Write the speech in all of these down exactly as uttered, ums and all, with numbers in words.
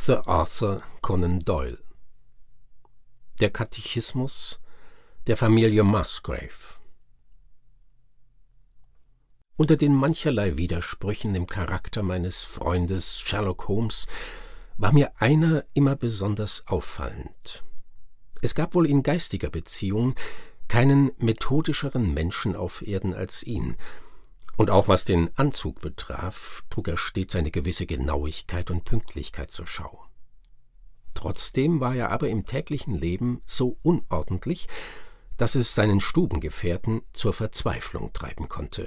Sir Arthur Conan Doyle. Der Katechismus der Familie Musgrave. Unter den mancherlei Widersprüchen im Charakter meines Freundes Sherlock Holmes war mir einer immer besonders auffallend. Es gab wohl in geistiger Beziehung keinen methodischeren Menschen auf Erden als ihn, und auch was den Anzug betraf, trug er stets eine gewisse Genauigkeit und Pünktlichkeit zur Schau. Trotzdem war er aber im täglichen Leben so unordentlich, dass es seinen Stubengefährten zur Verzweiflung treiben konnte.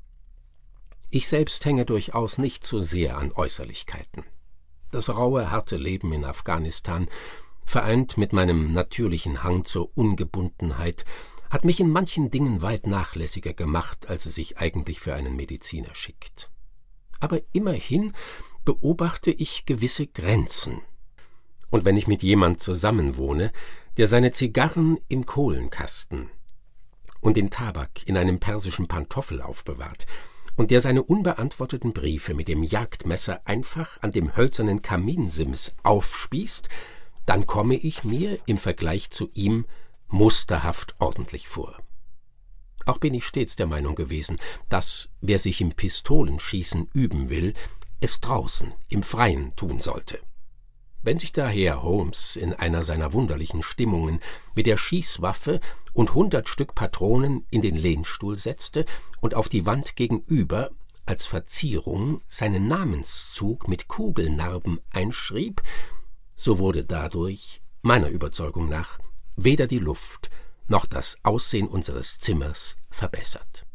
Ich selbst hänge durchaus nicht so sehr an Äußerlichkeiten. Das raue, harte Leben in Afghanistan, vereint mit meinem natürlichen Hang zur Ungebundenheit, hat mich in manchen Dingen weit nachlässiger gemacht, als es sich eigentlich für einen Mediziner schickt. Aber immerhin beobachte ich gewisse Grenzen. Und wenn ich mit jemand zusammenwohne, der seine Zigarren im Kohlenkasten und den Tabak in einem persischen Pantoffel aufbewahrt und der seine unbeantworteten Briefe mit dem Jagdmesser einfach an dem hölzernen Kaminsims aufspießt, dann komme ich mir im Vergleich zu ihm musterhaft ordentlich vor. Auch bin ich stets der Meinung gewesen, dass, wer sich im Pistolenschießen üben will, es draußen, im Freien tun sollte. Wenn sich daher Holmes in einer seiner wunderlichen Stimmungen mit der Schießwaffe und hundert Stück Patronen in den Lehnstuhl setzte und auf die Wand gegenüber als Verzierung seinen Namenszug mit Kugelnarben einschrieb, so wurde dadurch, meiner Überzeugung nach, weder die Luft noch das Aussehen unseres Zimmers verbessert.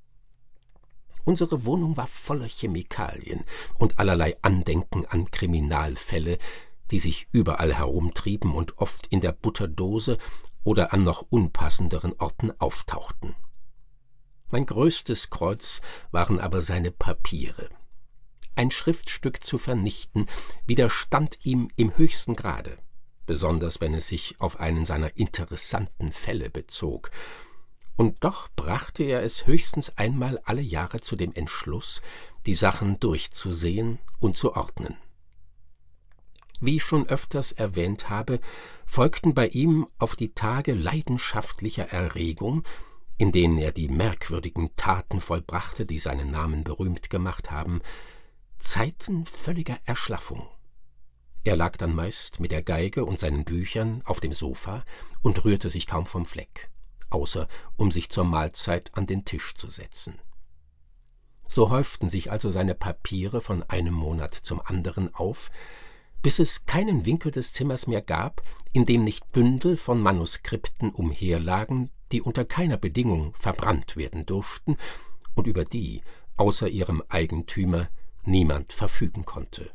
Unsere Wohnung war voller Chemikalien und allerlei Andenken an Kriminalfälle, die sich überall herumtrieben und oft in der Butterdose oder an noch unpassenderen Orten auftauchten. Mein größtes Kreuz waren aber seine Papiere. Ein Schriftstück zu vernichten widerstand ihm im höchsten Grade, besonders wenn es sich auf einen seiner interessanten Fälle bezog. Und doch brachte er es höchstens einmal alle Jahre zu dem Entschluss, die Sachen durchzusehen und zu ordnen. Wie ich schon öfters erwähnt habe, folgten bei ihm auf die Tage leidenschaftlicher Erregung, in denen er die merkwürdigen Taten vollbrachte, die seinen Namen berühmt gemacht haben, Zeiten völliger Erschlaffung. Er lag dann meist mit der Geige und seinen Büchern auf dem Sofa und rührte sich kaum vom Fleck, außer um sich zur Mahlzeit an den Tisch zu setzen. So häuften sich also seine Papiere von einem Monat zum anderen auf, bis es keinen Winkel des Zimmers mehr gab, in dem nicht Bündel von Manuskripten umherlagen, die unter keiner Bedingung verbrannt werden durften und über die, außer ihrem Eigentümer, niemand verfügen konnte.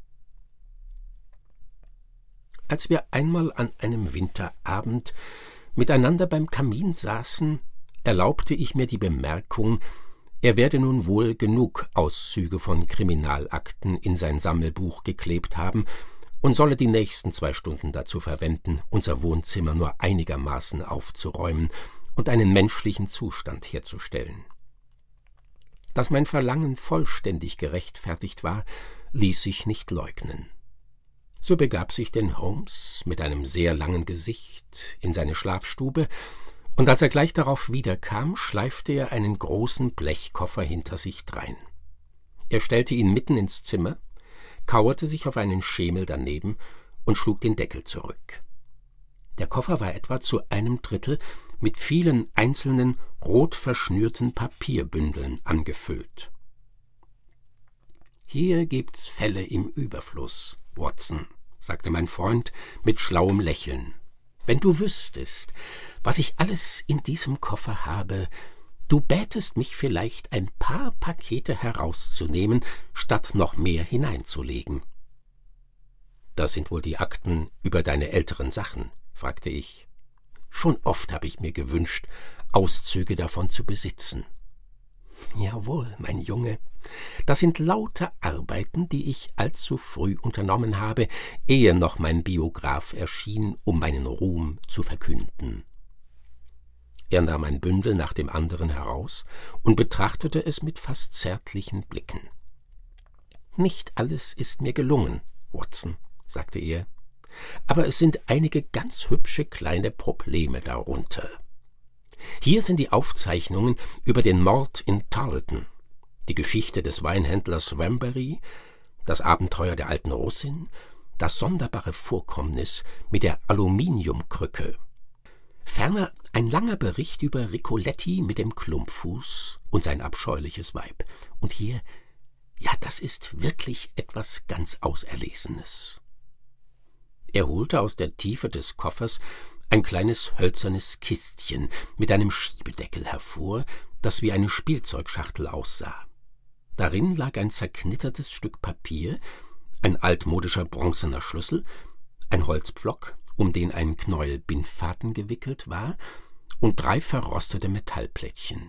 Als wir einmal an einem Winterabend miteinander beim Kamin saßen, erlaubte ich mir die Bemerkung, er werde nun wohl genug Auszüge von Kriminalakten in sein Sammelbuch geklebt haben und solle die nächsten zwei Stunden dazu verwenden, unser Wohnzimmer nur einigermaßen aufzuräumen und einen menschlichen Zustand herzustellen. Dass mein Verlangen vollständig gerechtfertigt war, ließ sich nicht leugnen. So begab sich denn Holmes mit einem sehr langen Gesicht in seine Schlafstube, und als er gleich darauf wiederkam, schleifte er einen großen Blechkoffer hinter sich drein. Er stellte ihn mitten ins Zimmer, kauerte sich auf einen Schemel daneben und schlug den Deckel zurück. Der Koffer war etwa zu einem Drittel mit vielen einzelnen, rot verschnürten Papierbündeln angefüllt. »Hier gibt's Fälle im Überfluss, Watson«, sagte mein Freund mit schlauem Lächeln. »Wenn du wüsstest, was ich alles in diesem Koffer habe, du bätest mich vielleicht, ein paar Pakete herauszunehmen, statt noch mehr hineinzulegen.« »Das sind wohl die Akten über deine älteren Sachen?« fragte ich. »Schon oft habe ich mir gewünscht, Auszüge davon zu besitzen.« »Jawohl, mein Junge, das sind lauter Arbeiten, die ich allzu früh unternommen habe, ehe noch mein Biograph erschien, um meinen Ruhm zu verkünden.« Er nahm ein Bündel nach dem anderen heraus und betrachtete es mit fast zärtlichen Blicken. »Nicht alles ist mir gelungen, Watson«, sagte er, »aber es sind einige ganz hübsche kleine Probleme darunter. Hier sind die Aufzeichnungen über den Mord in Tarleton, die Geschichte des Weinhändlers Wambury, das Abenteuer der alten Russin, das sonderbare Vorkommnis mit der Aluminiumkrücke. Ferner ein langer Bericht über Ricoletti mit dem Klumpfuß und sein abscheuliches Weib. Und hier, ja, das ist wirklich etwas ganz Auserlesenes.« Er holte aus der Tiefe des Koffers ein kleines hölzernes Kistchen mit einem Schiebedeckel hervor, das wie eine Spielzeugschachtel aussah. Darin lag ein zerknittertes Stück Papier, ein altmodischer bronzener Schlüssel, ein Holzpflock, um den ein Knäuel Bindfaden gewickelt war, und drei verrostete Metallplättchen.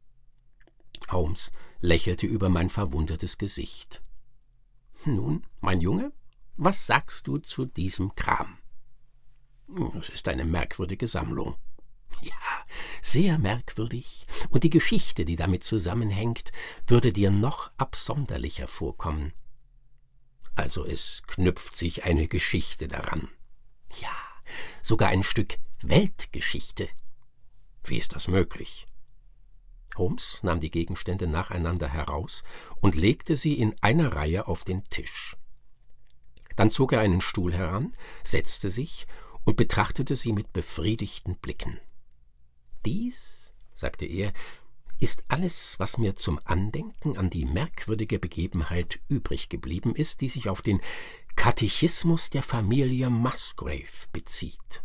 Holmes lächelte über mein verwundertes Gesicht. »Nun, mein Junge, was sagst du zu diesem Kram?« »Es ist eine merkwürdige Sammlung.« »Ja, sehr merkwürdig, und die Geschichte, die damit zusammenhängt, würde dir noch absonderlicher vorkommen.« »Also es knüpft sich eine Geschichte daran?« »Ja, sogar ein Stück Weltgeschichte.« »Wie ist das möglich?« Holmes nahm die Gegenstände nacheinander heraus und legte sie in einer Reihe auf den Tisch. Dann zog er einen Stuhl heran, setzte sich und betrachtete sie mit befriedigten Blicken. »Dies«, sagte er, »ist alles, was mir zum Andenken an die merkwürdige Begebenheit übrig geblieben ist, die sich auf den Katechismus der Familie Musgrave bezieht.«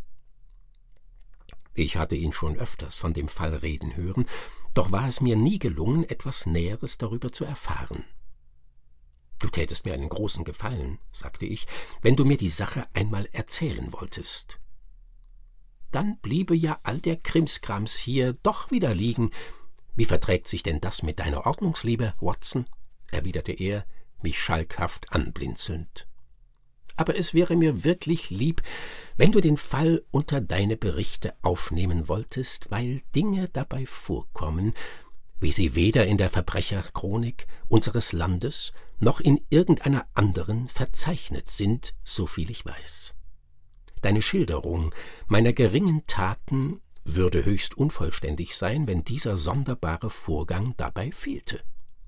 Ich hatte ihn schon öfters von dem Fall reden hören, doch war es mir nie gelungen, etwas Näheres darüber zu erfahren. »Du tätest mir einen großen Gefallen«, sagte ich, »wenn du mir die Sache einmal erzählen wolltest.« »Dann bliebe ja all der Krimskrams hier doch wieder liegen. Wie verträgt sich denn das mit deiner Ordnungsliebe, Watson?« erwiderte er, mich schalkhaft anblinzelnd. »Aber es wäre mir wirklich lieb, wenn du den Fall unter deine Berichte aufnehmen wolltest, weil Dinge dabei vorkommen, wie sie weder in der Verbrecherchronik unseres Landes noch in irgendeiner anderen verzeichnet sind, soviel ich weiß. Deine Schilderung meiner geringen Taten würde höchst unvollständig sein, wenn dieser sonderbare Vorgang dabei fehlte.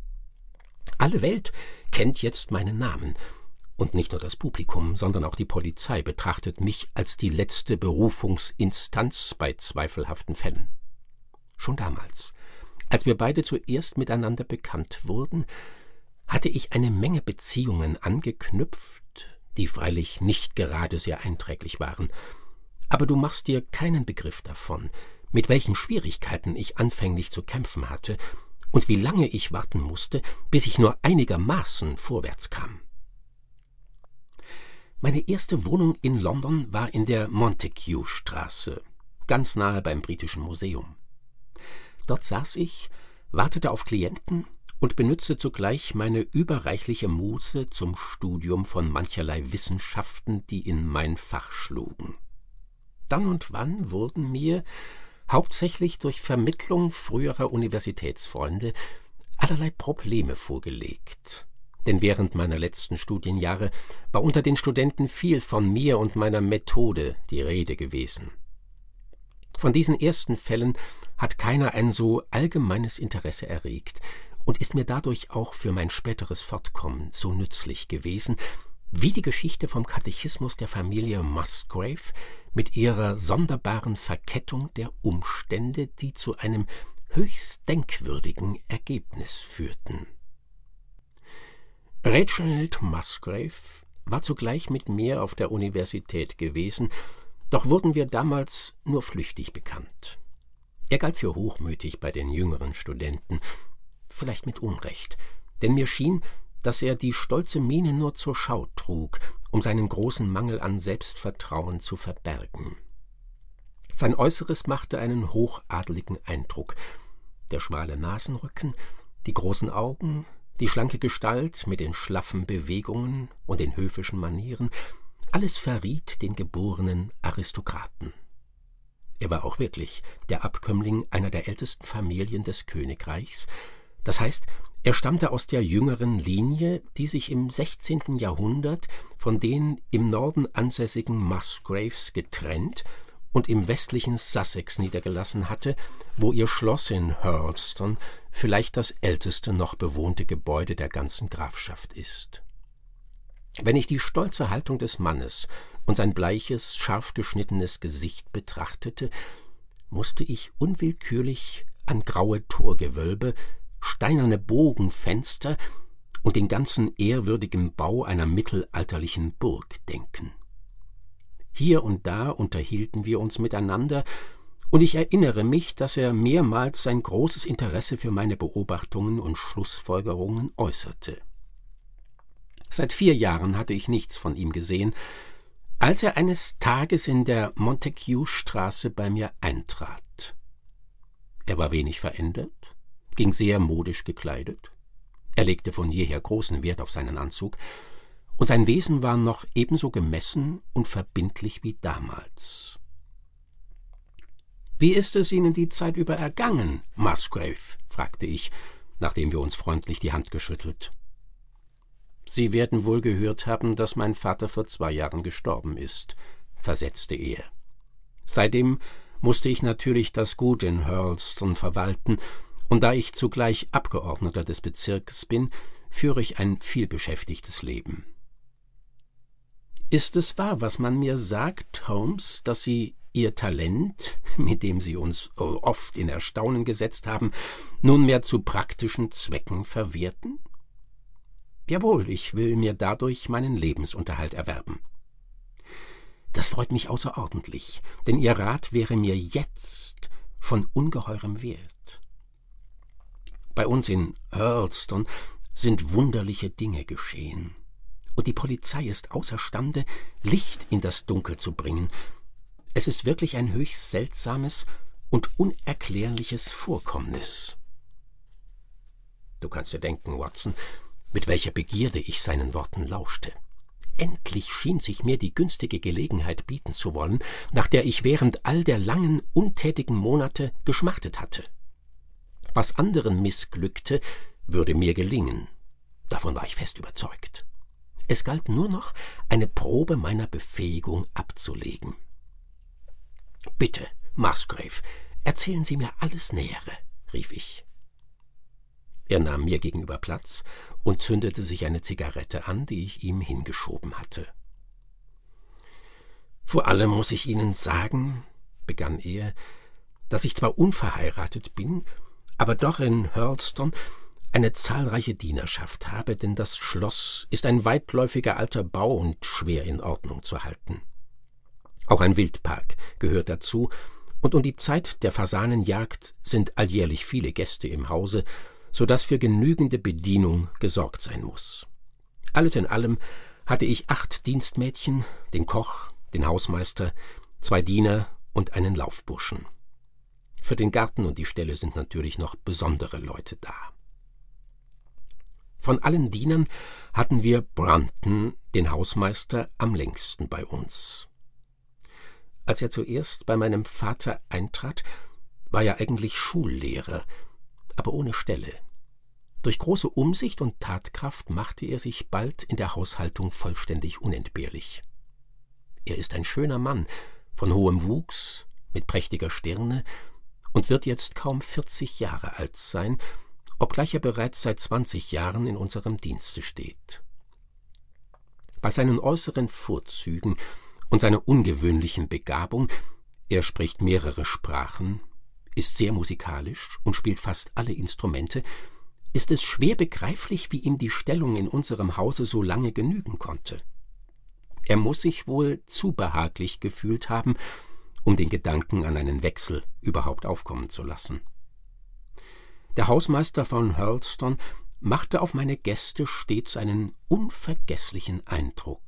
Alle Welt kennt jetzt meinen Namen, und nicht nur das Publikum, sondern auch die Polizei betrachtet mich als die letzte Berufungsinstanz bei zweifelhaften Fällen. Schon damals, als wir beide zuerst miteinander bekannt wurden, hatte ich eine Menge Beziehungen angeknüpft, die freilich nicht gerade sehr einträglich waren. Aber du machst dir keinen Begriff davon, mit welchen Schwierigkeiten ich anfänglich zu kämpfen hatte und wie lange ich warten musste, bis ich nur einigermaßen vorwärts kam. Meine erste Wohnung in London war in der Montague-Straße, ganz nahe beim Britischen Museum. Dort saß ich, wartete auf Klienten und benützte zugleich meine überreichliche Muße zum Studium von mancherlei Wissenschaften, die in mein Fach schlugen. Dann und wann wurden mir, hauptsächlich durch Vermittlung früherer Universitätsfreunde, allerlei Probleme vorgelegt. Denn während meiner letzten Studienjahre war unter den Studenten viel von mir und meiner Methode die Rede gewesen. Von diesen ersten Fällen hat keiner ein so allgemeines Interesse erregt und ist mir dadurch auch für mein späteres Fortkommen so nützlich gewesen, wie die Geschichte vom Katechismus der Familie Musgrave mit ihrer sonderbaren Verkettung der Umstände, die zu einem höchst denkwürdigen Ergebnis führten. Reginald Musgrave war zugleich mit mir auf der Universität gewesen, doch wurden wir damals nur flüchtig bekannt. Er galt für hochmütig bei den jüngeren Studenten, vielleicht mit Unrecht, denn mir schien, dass er die stolze Miene nur zur Schau trug, um seinen großen Mangel an Selbstvertrauen zu verbergen. Sein Äußeres machte einen hochadeligen Eindruck. Der schmale Nasenrücken, die großen Augen, die schlanke Gestalt mit den schlaffen Bewegungen und den höfischen Manieren, alles verriet den geborenen Aristokraten. Er war auch wirklich der Abkömmling einer der ältesten Familien des Königreichs, das heißt, Er stammte aus der jüngeren Linie, die sich im sechzehnten Jahrhundert von den im Norden ansässigen Musgraves getrennt und im westlichen Sussex niedergelassen hatte, wo ihr Schloss in Hurlstone vielleicht das älteste noch bewohnte Gebäude der ganzen Grafschaft ist. Wenn ich die stolze Haltung des Mannes und sein bleiches, scharf geschnittenes Gesicht betrachtete, musste ich unwillkürlich an graue Torgewölbe, steinerne Bogenfenster und den ganzen ehrwürdigen Bau einer mittelalterlichen Burg denken. Hier und da unterhielten wir uns miteinander, und ich erinnere mich, dass er mehrmals sein großes Interesse für meine Beobachtungen und Schlussfolgerungen äußerte. Seit vier Jahren hatte ich nichts von ihm gesehen, als er eines Tages in der Montague-Straße bei mir eintrat. Er war wenig verändert, ging sehr modisch gekleidet. Er legte von jeher großen Wert auf seinen Anzug, und sein Wesen war noch ebenso gemessen und verbindlich wie damals. »Wie ist es Ihnen die Zeit über ergangen, Musgrave?« fragte ich, nachdem wir uns freundlich die Hand geschüttelt. »Sie werden wohl gehört haben, dass mein Vater vor zwei Jahren gestorben ist«, versetzte er. »Seitdem musste ich natürlich das Gut in Hurlstone verwalten, und da ich zugleich Abgeordneter des Bezirks bin, führe ich ein vielbeschäftigtes Leben.« »Ist es wahr, was man mir sagt, Holmes, dass Sie Ihr Talent, mit dem Sie uns oft in Erstaunen gesetzt haben, nunmehr zu praktischen Zwecken verwerten?« »Jawohl, ich will mir dadurch meinen Lebensunterhalt erwerben.« »Das freut mich außerordentlich, denn Ihr Rat wäre mir jetzt von ungeheurem Wert. Bei uns in Hurlstone sind wunderliche Dinge geschehen, und die Polizei ist außerstande, Licht in das Dunkel zu bringen. Es ist wirklich ein höchst seltsames und unerklärliches Vorkommnis.« Du kannst dir denken, Watson, mit welcher Begierde ich seinen Worten lauschte. Endlich schien sich mir die günstige Gelegenheit bieten zu wollen, nach der ich während all der langen, untätigen Monate geschmachtet hatte. Was anderen missglückte, würde mir gelingen. Davon war ich fest überzeugt. Es galt nur noch, eine Probe meiner Befähigung abzulegen. »Bitte, Musgrave, erzählen Sie mir alles Nähere«, rief ich. Er nahm mir gegenüber Platz und zündete sich eine Zigarette an, die ich ihm hingeschoben hatte. »Vor allem muss ich Ihnen sagen«, begann er, »dass ich zwar unverheiratet bin, aber doch in Hurlstone eine zahlreiche Dienerschaft habe, denn das Schloss ist ein weitläufiger alter Bau und schwer in Ordnung zu halten. Auch ein Wildpark gehört dazu, und um die Zeit der Fasanenjagd sind alljährlich viele Gäste im Hause, so dass für genügende Bedienung gesorgt sein muss. Alles in allem hatte ich acht Dienstmädchen, den Koch, den Hausmeister, zwei Diener und einen Laufburschen. Für den Garten und die Ställe sind natürlich noch besondere Leute da. Von allen Dienern hatten wir Brunton, den Hausmeister, am längsten bei uns. Als er zuerst bei meinem Vater eintrat, war er eigentlich Schullehrer, aber ohne Stelle. Durch große Umsicht und Tatkraft machte er sich bald in der Haushaltung vollständig unentbehrlich. Er ist ein schöner Mann, von hohem Wuchs, mit prächtiger Stirne und wird jetzt kaum vierzig Jahre alt sein, obgleich er bereits seit zwanzig Jahren in unserem Dienste steht. Bei seinen äußeren Vorzügen und seiner ungewöhnlichen Begabung, er spricht mehrere Sprachen, ist sehr musikalisch und spielt fast alle Instrumente, ist es schwer begreiflich, wie ihm die Stellung in unserem Hause so lange genügen konnte. Er muss sich wohl zu behaglich gefühlt haben, um den Gedanken an einen Wechsel überhaupt aufkommen zu lassen. Der Hausmeister von Hurlstone machte auf meine Gäste stets einen unvergesslichen Eindruck.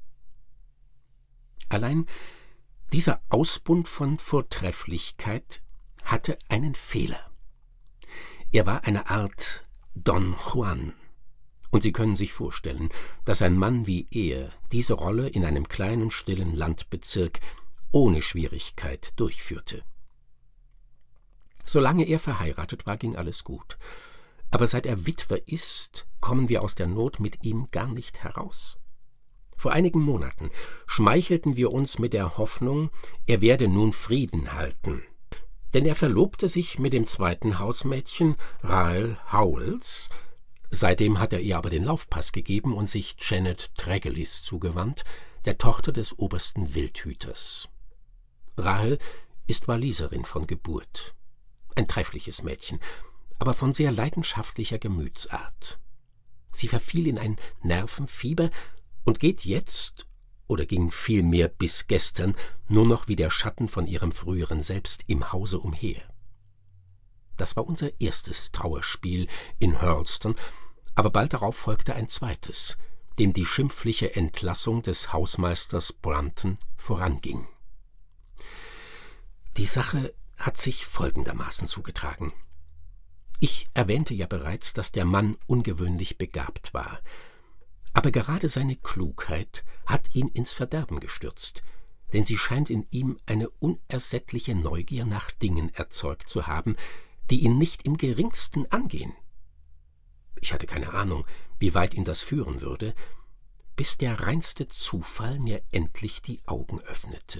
Allein dieser Ausbund von Vortrefflichkeit hatte einen Fehler. Er war eine Art Don Juan, und Sie können sich vorstellen, dass ein Mann wie er diese Rolle in einem kleinen, stillen Landbezirk ohne Schwierigkeit durchführte. Solange er verheiratet war, ging alles gut. aber seit er Witwer ist, kommen wir aus der Not mit ihm gar nicht heraus. Vor einigen Monaten schmeichelten wir uns mit der Hoffnung, er werde nun Frieden halten. Denn er verlobte sich mit dem zweiten Hausmädchen, Rahel Howells. Seitdem hat er ihr aber den Laufpass gegeben und sich Janet Tregelles zugewandt, der Tochter des obersten Wildhüters. Rahel ist Waliserin von Geburt. Ein treffliches Mädchen, aber von sehr leidenschaftlicher Gemütsart. Sie verfiel in ein Nervenfieber und geht jetzt, oder ging vielmehr bis gestern, nur noch wie der Schatten von ihrem früheren Selbst im Hause umher. Das war unser erstes Trauerspiel in Hurlstone, aber bald darauf folgte ein zweites, dem die schimpfliche Entlassung des Hausmeisters Brunton voranging. Die Sache hat sich folgendermaßen zugetragen. Ich erwähnte ja bereits, dass der Mann ungewöhnlich begabt war. Aber gerade seine Klugheit hat ihn ins Verderben gestürzt, denn sie scheint in ihm eine unersättliche Neugier nach Dingen erzeugt zu haben, die ihn nicht im geringsten angehen. Ich hatte keine Ahnung, wie weit ihn das führen würde, bis der reinste Zufall mir endlich die Augen öffnete.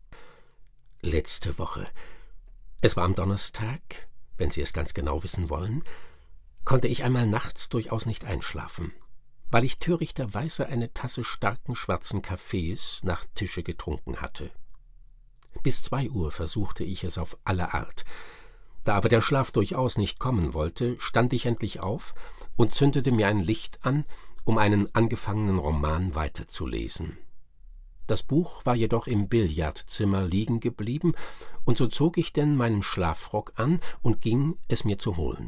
Letzte Woche, es war am Donnerstag, wenn Sie es ganz genau wissen wollen, konnte ich einmal nachts durchaus nicht einschlafen, weil ich törichterweise eine Tasse starken schwarzen Kaffees nach Tische getrunken hatte. Bis zwei Uhr versuchte ich es auf alle Art. Da aber der Schlaf durchaus nicht kommen wollte, stand ich endlich auf und zündete mir ein Licht an, um einen angefangenen Roman weiterzulesen. Das Buch war jedoch im Billardzimmer liegen geblieben, und so zog ich denn meinen Schlafrock an und ging, es mir zu holen.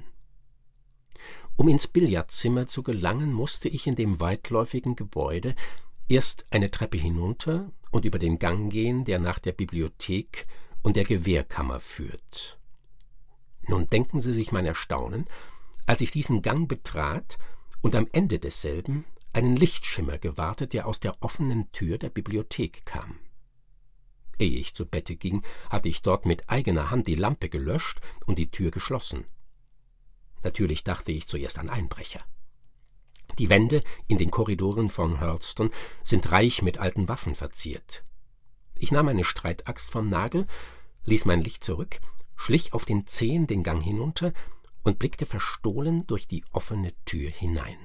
Um ins Billardzimmer zu gelangen, musste ich in dem weitläufigen Gebäude erst eine Treppe hinunter und über den Gang gehen, der nach der Bibliothek und der Gewehrkammer führt. Nun denken Sie sich mein Erstaunen, als ich diesen Gang betrat und am Ende desselben einen Lichtschimmer gewahrte, der aus der offenen Tür der Bibliothek kam. Ehe ich zu Bette ging, hatte ich dort mit eigener Hand die Lampe gelöscht und die Tür geschlossen. Natürlich dachte ich zuerst an Einbrecher. Die Wände in den Korridoren von Hurlstone sind reich mit alten Waffen verziert. Ich nahm eine Streitaxt vom Nagel, ließ mein Licht zurück, schlich auf den Zehen den Gang hinunter und blickte verstohlen durch die offene Tür hinein.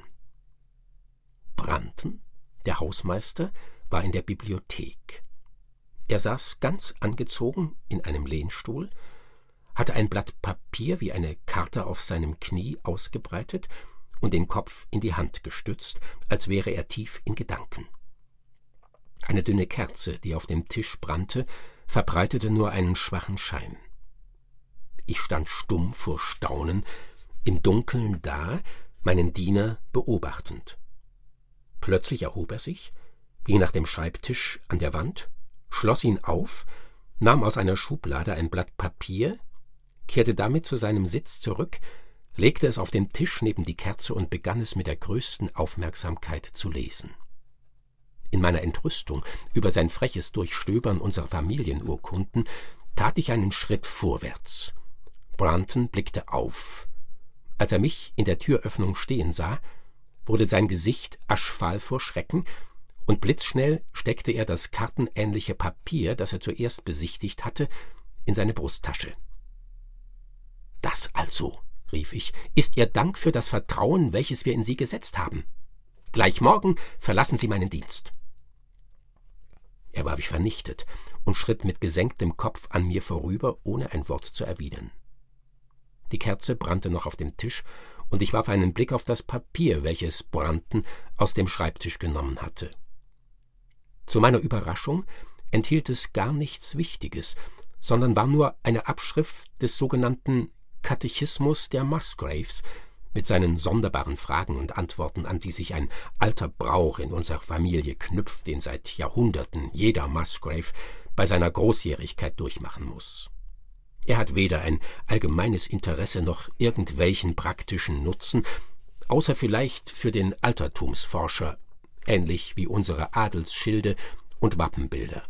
Brunton, der Hausmeister, war in der Bibliothek. Er saß ganz angezogen in einem Lehnstuhl, hatte ein Blatt Papier wie eine Karte auf seinem Knie ausgebreitet und den Kopf in die Hand gestützt, als wäre er tief in Gedanken. Eine dünne Kerze, die auf dem Tisch brannte, verbreitete nur einen schwachen Schein. Ich stand stumm vor Staunen, im Dunkeln da, meinen Diener beobachtend. Plötzlich erhob er sich, ging nach dem Schreibtisch an der Wand, schloss ihn auf, nahm aus einer Schublade ein Blatt Papier, kehrte damit zu seinem Sitz zurück, legte es auf den Tisch neben die Kerze und begann es mit der größten Aufmerksamkeit zu lesen. In meiner Entrüstung über sein freches Durchstöbern unserer Familienurkunden tat ich einen Schritt vorwärts. Brunton blickte auf. Als er mich in der Türöffnung stehen sah, wurde sein Gesicht aschfahl vor Schrecken, und blitzschnell steckte er das kartenähnliche Papier, das er zuerst besichtigt hatte, in seine Brusttasche. »Das also«, rief ich, »ist Ihr Dank für das Vertrauen, welches wir in Sie gesetzt haben. Gleich morgen verlassen Sie meinen Dienst.« Er war wie vernichtet und schritt mit gesenktem Kopf an mir vorüber, ohne ein Wort zu erwidern. Die Kerze brannte noch auf dem Tisch, und ich warf einen Blick auf das Papier, welches Brunton aus dem Schreibtisch genommen hatte. Zu meiner Überraschung enthielt es gar nichts Wichtiges, sondern war nur eine Abschrift des sogenannten Katechismus der Musgraves mit seinen sonderbaren Fragen und Antworten, an die sich ein alter Brauch in unserer Familie knüpft, den seit Jahrhunderten jeder Musgrave bei seiner Großjährigkeit durchmachen muss. Er hat weder ein allgemeines Interesse noch irgendwelchen praktischen Nutzen, außer vielleicht für den Altertumsforscher, ähnlich wie unsere Adelsschilde und Wappenbilder.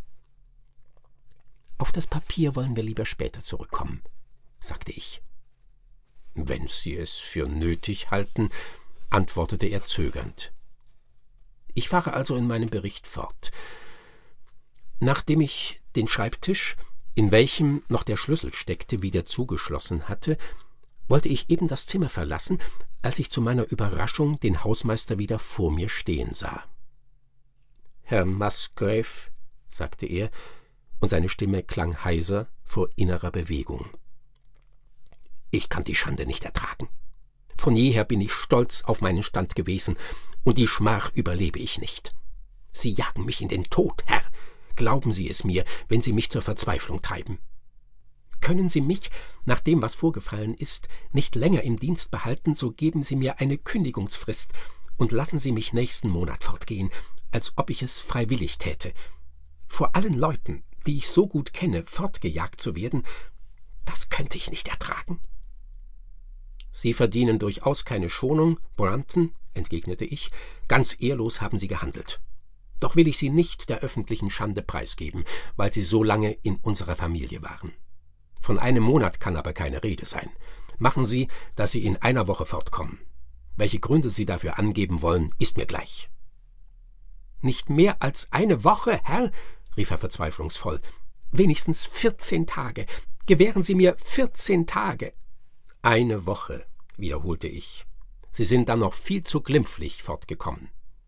»Auf das Papier wollen wir lieber später zurückkommen«, sagte ich. Wenn Sie es für nötig halten, antwortete er zögernd. Ich fahre also in meinem Bericht fort. Nachdem ich den Schreibtisch, in welchem noch der Schlüssel steckte, wieder zugeschlossen hatte, wollte ich eben das Zimmer verlassen, als ich zu meiner Überraschung den Hausmeister wieder vor mir stehen sah. »Herr Musgrave«, sagte er, und seine Stimme klang heiser vor innerer Bewegung. »Ich kann die Schande nicht ertragen. Von jeher bin ich stolz auf meinen Stand gewesen, und die Schmach überlebe ich nicht. Sie jagen mich in den Tod, Herr. Glauben Sie es mir, wenn Sie mich zur Verzweiflung treiben. Können Sie mich, nach dem, was vorgefallen ist, nicht länger im Dienst behalten, so geben Sie mir eine Kündigungsfrist und lassen Sie mich nächsten Monat fortgehen, als ob ich es freiwillig täte. Vor allen Leuten, die ich so gut kenne, fortgejagt zu werden, das könnte ich nicht ertragen.« »Sie verdienen durchaus keine Schonung, Brunton«, entgegnete ich, »ganz ehrlos haben Sie gehandelt. Doch will ich Sie nicht der öffentlichen Schande preisgeben, weil Sie so lange in unserer Familie waren. Von einem Monat kann aber keine Rede sein. Machen Sie, dass Sie in einer Woche fortkommen. Welche Gründe Sie dafür angeben wollen, ist mir gleich.« »Nicht mehr als eine Woche, Herr«, rief er verzweiflungsvoll. »Wenigstens vierzehn Tage. Gewähren Sie mir vierzehn Tage.« »Eine Woche«, wiederholte ich. »Sie sind dann noch viel zu glimpflich fortgekommen.«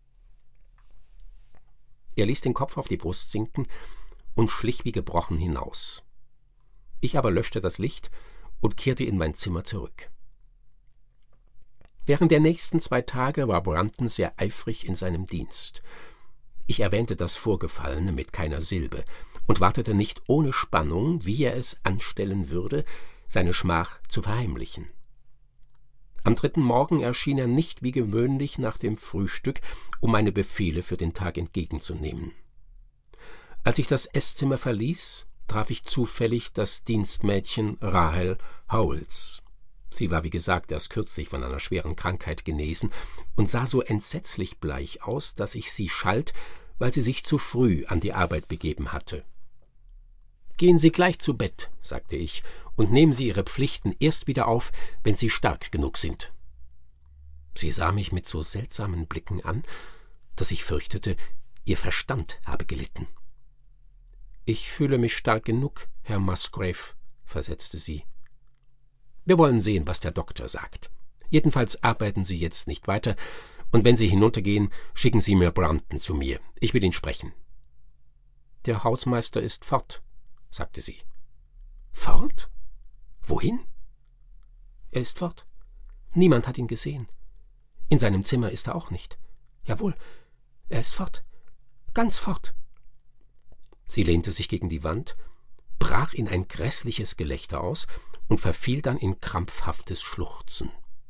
Er ließ den Kopf auf die Brust sinken und schlich wie gebrochen hinaus. Ich aber löschte das Licht und kehrte in mein Zimmer zurück. Während der nächsten zwei Tage war Brunton sehr eifrig in seinem Dienst. Ich erwähnte das Vorgefallene mit keiner Silbe und wartete nicht ohne Spannung, wie er es anstellen würde, seine Schmach zu verheimlichen. Am dritten Morgen erschien er nicht wie gewöhnlich nach dem Frühstück, um meine Befehle für den Tag entgegenzunehmen. Als ich das Esszimmer verließ, traf ich zufällig das Dienstmädchen Rahel Howells. Sie war, wie gesagt, erst kürzlich von einer schweren Krankheit genesen und sah so entsetzlich bleich aus, dass ich sie schalt, weil sie sich zu früh an die Arbeit begeben hatte. »Gehen Sie gleich zu Bett«, sagte ich, »und nehmen Sie Ihre Pflichten erst wieder auf, wenn Sie stark genug sind.« Sie sah mich mit so seltsamen Blicken an, dass ich fürchtete, ihr Verstand habe gelitten. »Ich fühle mich stark genug, Herr Musgrave«, versetzte sie. »Wir wollen sehen, was der Doktor sagt. Jedenfalls arbeiten Sie jetzt nicht weiter, und wenn Sie hinuntergehen, schicken Sie mir Brunton zu mir. Ich will ihn sprechen.« »Der Hausmeister ist fort«, sagte sie. »Fort? Wohin?« »Er ist fort. Niemand hat ihn gesehen. In seinem Zimmer ist er auch nicht. Jawohl, er ist fort. Ganz fort.« Sie lehnte sich gegen die Wand, brach in ein grässliches Gelächter aus und verfiel dann in krampfhaftes Schluchzen.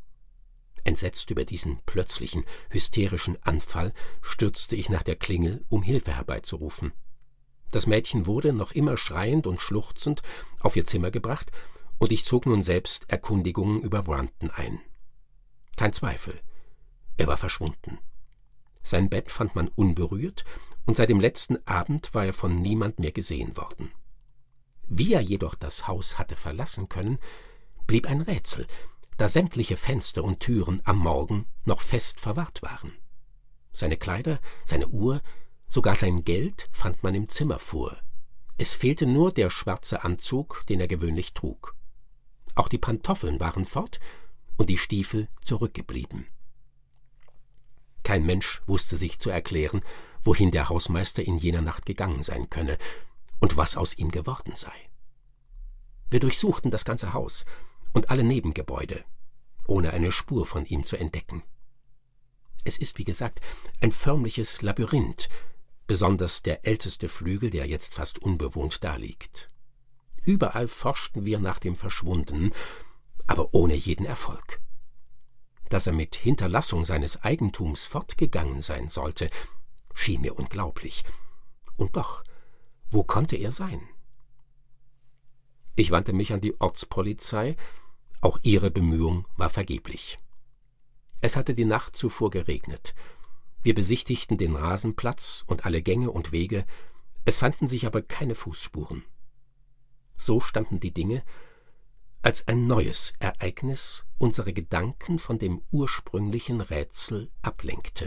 Entsetzt über diesen plötzlichen, hysterischen Anfall stürzte ich nach der Klingel, um Hilfe herbeizurufen. Das Mädchen wurde, noch immer schreiend und schluchzend, auf ihr Zimmer gebracht, und ich zog nun selbst Erkundigungen über Brunton ein. Kein Zweifel, er war verschwunden. Sein Bett fand man unberührt, und seit dem letzten Abend war er von niemand mehr gesehen worden. Wie er jedoch das Haus hatte verlassen können, blieb ein Rätsel, da sämtliche Fenster und Türen am Morgen noch fest verwahrt waren. Seine Kleider, seine Uhr, sogar sein Geld fand man im Zimmer vor. Es fehlte nur der schwarze Anzug, den er gewöhnlich trug. Auch die Pantoffeln waren fort und die Stiefel zurückgeblieben. Kein Mensch wusste sich zu erklären, wohin der Hausmeister in jener Nacht gegangen sein könne und was aus ihm geworden sei. Wir durchsuchten das ganze Haus und alle Nebengebäude, ohne eine Spur von ihm zu entdecken. Es ist, wie gesagt, ein förmliches Labyrinth, besonders der älteste Flügel, der jetzt fast unbewohnt daliegt. Überall forschten wir nach dem Verschwundenen, aber ohne jeden Erfolg. Dass er mit Hinterlassung seines Eigentums fortgegangen sein sollte, schien mir unglaublich. Und doch, wo konnte er sein? Ich wandte mich an die Ortspolizei, auch ihre Bemühung war vergeblich. Es hatte die Nacht zuvor geregnet. Wir besichtigten den Rasenplatz und alle Gänge und Wege, es fanden sich aber keine Fußspuren. So standen die Dinge, als ein neues Ereignis unsere Gedanken von dem ursprünglichen Rätsel ablenkte.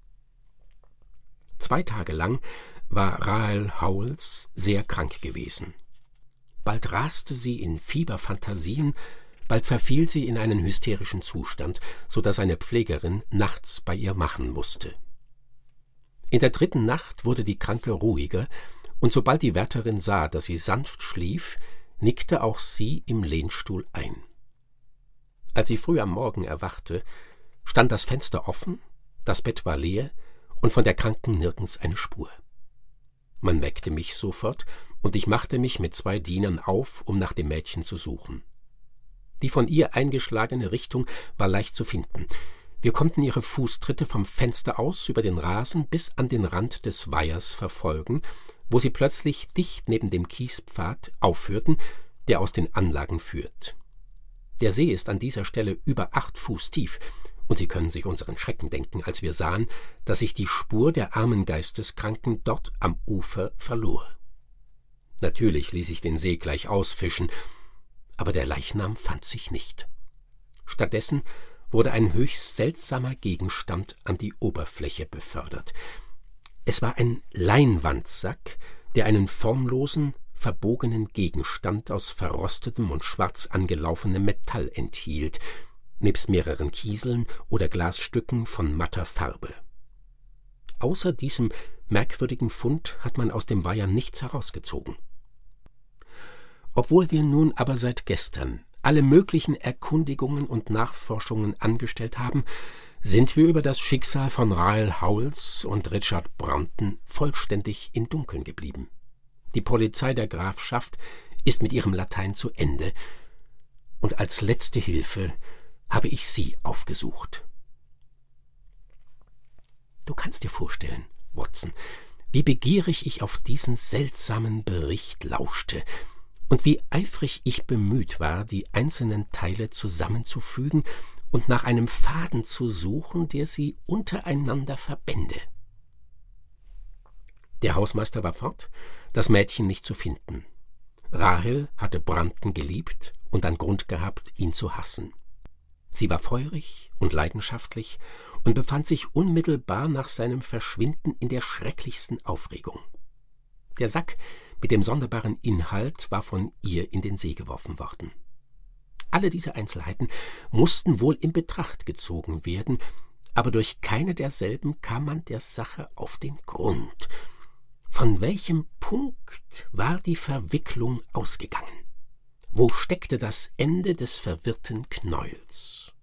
Zwei Tage lang war Rahel Howells sehr krank gewesen. Bald raste sie in Fieberfantasien, bald verfiel sie in einen hysterischen Zustand, so dass eine Pflegerin nachts bei ihr machen musste. In der dritten Nacht wurde die Kranke ruhiger, und sobald die Wärterin sah, dass sie sanft schlief, nickte auch sie im Lehnstuhl ein. Als sie früh am Morgen erwachte, stand das Fenster offen, das Bett war leer und von der Kranken nirgends eine Spur. Man weckte mich sofort, und ich machte mich mit zwei Dienern auf, um nach dem Mädchen zu suchen. Die von ihr eingeschlagene Richtung war leicht zu finden. Wir konnten ihre Fußtritte vom Fenster aus über den Rasen bis an den Rand des Weihers verfolgen, wo sie plötzlich dicht neben dem Kiespfad aufhörten, der aus den Anlagen führt. Der See ist an dieser Stelle über acht Fuß tief, und Sie können sich unseren Schrecken denken, als wir sahen, dass sich die Spur der armen Geisteskranken dort am Ufer verlor. Natürlich ließ ich den See gleich ausfischen, aber der Leichnam fand sich nicht. Stattdessen wurde ein höchst seltsamer Gegenstand an die Oberfläche befördert. Es war ein Leinwandsack, der einen formlosen, verbogenen Gegenstand aus verrostetem und schwarz angelaufenem Metall enthielt, nebst mehreren Kieseln oder Glasstücken von matter Farbe. Außer diesem merkwürdigen Fund hat man aus dem Weiher nichts herausgezogen. Obwohl wir nun aber seit gestern alle möglichen Erkundigungen und Nachforschungen angestellt haben, sind wir über das Schicksal von Rahel Howells und Richard Brunton vollständig im Dunkeln geblieben. Die Polizei der Grafschaft ist mit ihrem Latein zu Ende, und als letzte Hilfe habe ich Sie aufgesucht. Du kannst dir vorstellen, Watson, wie begierig ich auf diesen seltsamen Bericht lauschte und wie eifrig ich bemüht war, die einzelnen Teile zusammenzufügen und nach einem Faden zu suchen, der sie untereinander verbände. Der Hausmeister war fort, das Mädchen nicht zu finden. Rahel hatte Brunton geliebt und an Grund gehabt, ihn zu hassen. Sie war feurig und leidenschaftlich und befand sich unmittelbar nach seinem Verschwinden in der schrecklichsten Aufregung. Der Sack mit dem sonderbaren Inhalt war von ihr in den See geworfen worden. Alle diese Einzelheiten mussten wohl in Betracht gezogen werden, aber durch keine derselben kam man der Sache auf den Grund. Von welchem Punkt war die Verwicklung ausgegangen? Wo steckte das Ende des verwirrten Knäuels?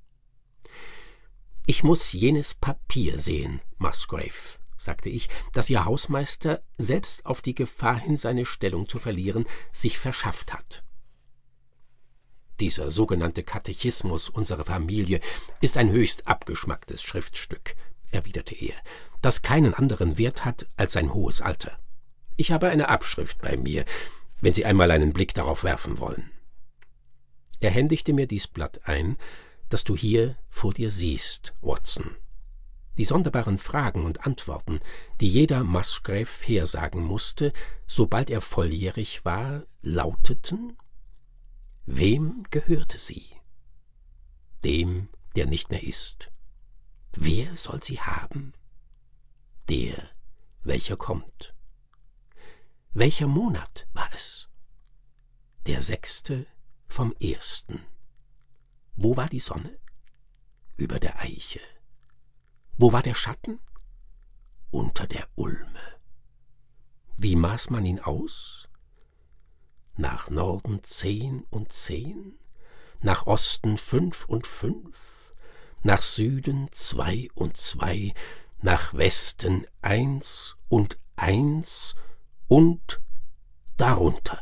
»Ich muss jenes Papier sehen, Musgrave«, sagte ich, das Ihr Hausmeister, selbst auf die Gefahr hin, seine Stellung zu verlieren, sich verschafft hat. Dieser sogenannte Katechismus unserer Familie ist ein höchst abgeschmacktes Schriftstück, erwiderte er, das keinen anderen Wert hat als sein hohes Alter. Ich habe eine Abschrift bei mir, wenn Sie einmal einen Blick darauf werfen wollen. Er händigte mir dies Blatt ein, das du hier vor dir siehst, Watson. Die sonderbaren Fragen und Antworten, die jeder Musgrave hersagen musste, sobald er volljährig war, lauteten: Wem gehörte sie? Dem, der nicht mehr ist. Wer soll sie haben? Der, welcher kommt. Welcher Monat war es? Der sechste vom ersten. Wo war die Sonne? Über der Eiche. Wo war der Schatten? Unter der Ulme. Wie maß man ihn aus? Nach Norden zehn und zehn, nach Osten fünf und fünf, nach Süden zwei und zwei, nach Westen eins und eins und darunter.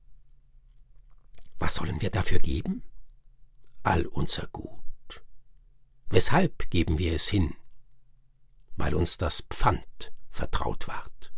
Was sollen wir dafür geben? All unser Gut. Weshalb geben wir es hin? Weil uns das Pfand vertraut ward.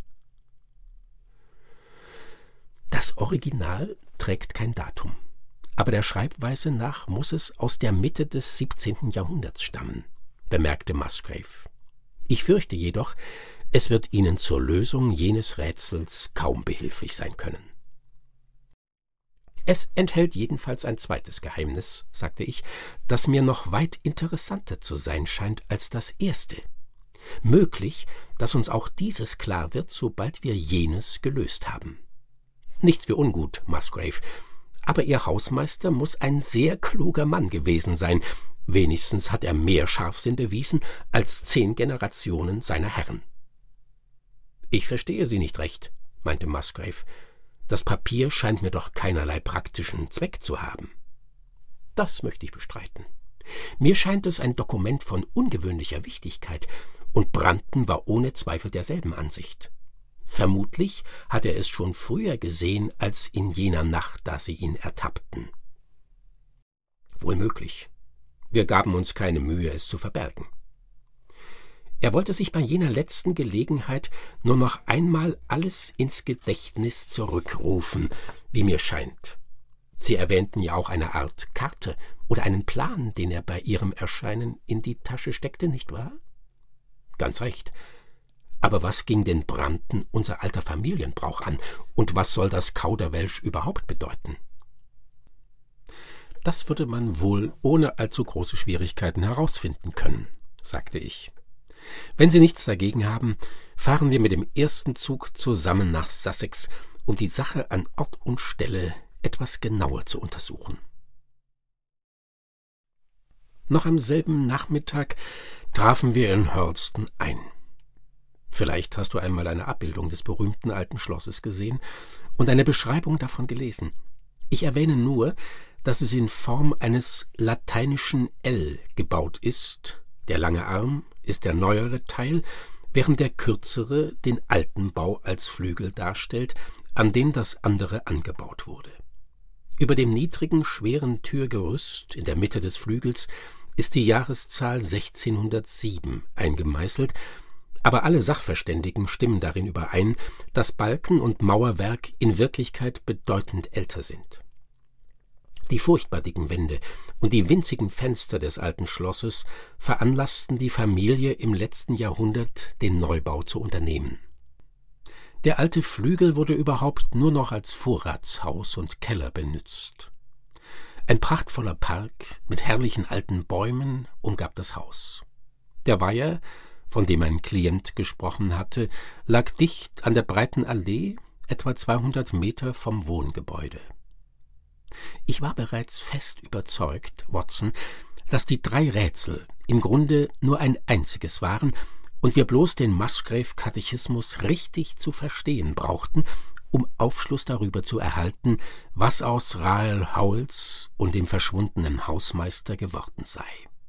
Das Original trägt kein Datum, aber der Schreibweise nach muss es aus der Mitte des siebzehnten Jahrhunderts stammen, bemerkte Musgrave. Ich fürchte jedoch, es wird Ihnen zur Lösung jenes Rätsels kaum behilflich sein können. Es enthält jedenfalls ein zweites Geheimnis, sagte ich, das mir noch weit interessanter zu sein scheint als das erste. Möglich, dass uns auch dieses klar wird, sobald wir jenes gelöst haben. Nichts für ungut, Musgrave, aber Ihr Hausmeister muss ein sehr kluger Mann gewesen sein. Wenigstens hat er mehr Scharfsinn bewiesen als zehn Generationen seiner Herren. »Ich verstehe Sie nicht recht«, meinte Musgrave. »Das Papier scheint mir doch keinerlei praktischen Zweck zu haben.« »Das möchte ich bestreiten. Mir scheint es ein Dokument von ungewöhnlicher Wichtigkeit, und Brandon war ohne Zweifel derselben Ansicht. Vermutlich hat er es schon früher gesehen als in jener Nacht, da sie ihn ertappten.« »Wohl möglich. Wir gaben uns keine Mühe, es zu verbergen.« Er wollte sich bei jener letzten Gelegenheit nur noch einmal alles ins Gedächtnis zurückrufen, wie mir scheint. Sie erwähnten ja auch eine Art Karte oder einen Plan, den er bei Ihrem Erscheinen in die Tasche steckte, nicht wahr? Ganz recht. Aber was ging den Brandon unser alter Familienbrauch an, und was soll das Kauderwelsch überhaupt bedeuten? Das würde man wohl ohne allzu große Schwierigkeiten herausfinden können, sagte ich. Wenn Sie nichts dagegen haben, fahren wir mit dem ersten Zug zusammen nach Sussex, um die Sache an Ort und Stelle etwas genauer zu untersuchen. Noch am selben Nachmittag trafen wir in Hurlstone ein. Vielleicht hast du einmal eine Abbildung des berühmten alten Schlosses gesehen und eine Beschreibung davon gelesen. Ich erwähne nur, dass es in Form eines lateinischen L gebaut ist. Der lange Arm ist der neuere Teil, während der kürzere den alten Bau als Flügel darstellt, an den das andere angebaut wurde. Über dem niedrigen, schweren Türgerüst in der Mitte des Flügels ist die Jahreszahl sechzehnhundertsieben eingemeißelt, aber alle Sachverständigen stimmen darin überein, dass Balken und Mauerwerk in Wirklichkeit bedeutend älter sind. Die furchtbar dicken Wände und die winzigen Fenster des alten Schlosses veranlassten die Familie im letzten Jahrhundert, den Neubau zu unternehmen. Der alte Flügel wurde überhaupt nur noch als Vorratshaus und Keller benützt. Ein prachtvoller Park mit herrlichen alten Bäumen umgab das Haus. Der Weiher, von dem mein Klient gesprochen hatte, lag dicht an der breiten Allee, etwa zweihundert Meter vom Wohngebäude. Ich war bereits fest überzeugt, Watson, dass die drei Rätsel im Grunde nur ein einziges waren und wir bloß den Musgrave-Katechismus richtig zu verstehen brauchten, um Aufschluss darüber zu erhalten, was aus Rahel Howells und dem verschwundenen Hausmeister geworden sei.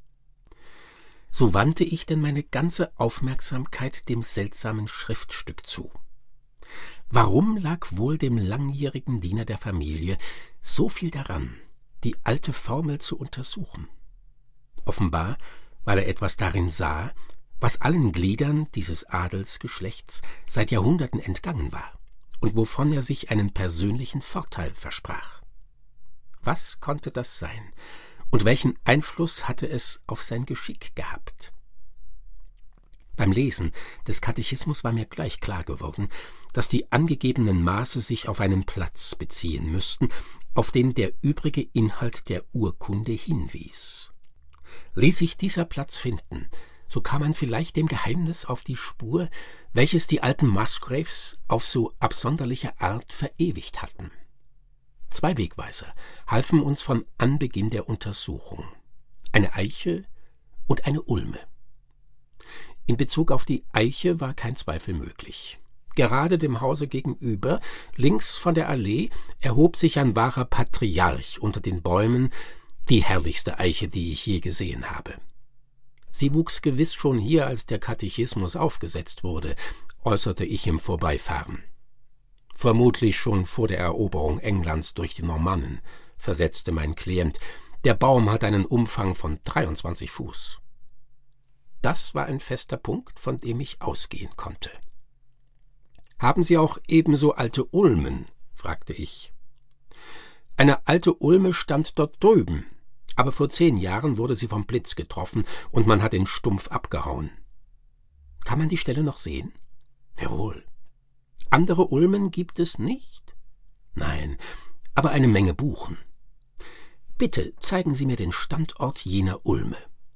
So wandte ich denn meine ganze Aufmerksamkeit dem seltsamen Schriftstück zu. Warum lag wohl dem langjährigen Diener der Familie so viel daran, die alte Formel zu untersuchen? Offenbar, weil er etwas darin sah, was allen Gliedern dieses Adelsgeschlechts seit Jahrhunderten entgangen war und wovon er sich einen persönlichen Vorteil versprach. Was konnte das sein, und welchen Einfluss hatte es auf sein Geschick gehabt? Beim Lesen des Katechismus war mir gleich klar geworden, dass die angegebenen Maße sich auf einen Platz beziehen müssten, auf den der übrige Inhalt der Urkunde hinwies. Ließ sich dieser Platz finden, so kam man vielleicht dem Geheimnis auf die Spur, welches die alten Musgraves auf so absonderliche Art verewigt hatten. Zwei Wegweiser halfen uns von Anbeginn der Untersuchung: eine Eiche und eine Ulme. In Bezug auf die Eiche war kein Zweifel möglich. Gerade dem Hause gegenüber, links von der Allee, erhob sich ein wahrer Patriarch unter den Bäumen, die herrlichste Eiche, die ich je gesehen habe. Sie wuchs gewiss schon hier, als der Katechismus aufgesetzt wurde, äußerte ich im Vorbeifahren. Vermutlich schon vor der Eroberung Englands durch die Normannen, versetzte mein Klient. Der Baum hat einen Umfang von dreiundzwanzig Fuß. Das war ein fester Punkt, von dem ich ausgehen konnte. »Haben Sie auch ebenso alte Ulmen?« fragte ich. »Eine alte Ulme stand dort drüben, aber vor zehn Jahren wurde sie vom Blitz getroffen und man hat den Stumpf abgehauen.« »Kann man die Stelle noch sehen?« »Jawohl.« »Andere Ulmen gibt es nicht?« »Nein, aber eine Menge Buchen. Bitte zeigen Sie mir den Standort jener Ulme.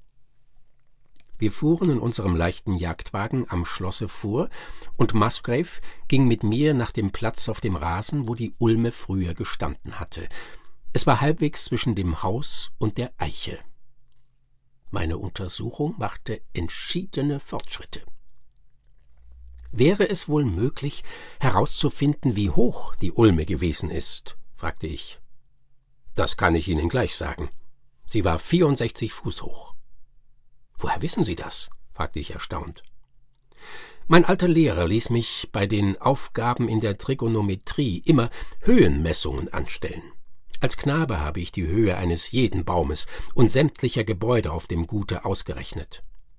Wir fuhren in unserem leichten Jagdwagen am Schlosse vor, und Musgrave ging mit mir nach dem Platz auf dem Rasen, wo die Ulme früher gestanden hatte. Es war halbwegs zwischen dem Haus und der Eiche. Meine Untersuchung machte entschiedene Fortschritte. »Wäre es wohl möglich, herauszufinden, wie hoch die Ulme gewesen ist?« fragte ich. »Das kann ich Ihnen gleich sagen. Sie war vierundsechzig Fuß hoch.« »Woher wissen Sie das?« fragte ich erstaunt. »Mein alter Lehrer ließ mich bei den Aufgaben in der Trigonometrie immer Höhenmessungen anstellen. Als Knabe habe ich die Höhe eines jeden Baumes und sämtlicher Gebäude auf dem Gute ausgerechnet.«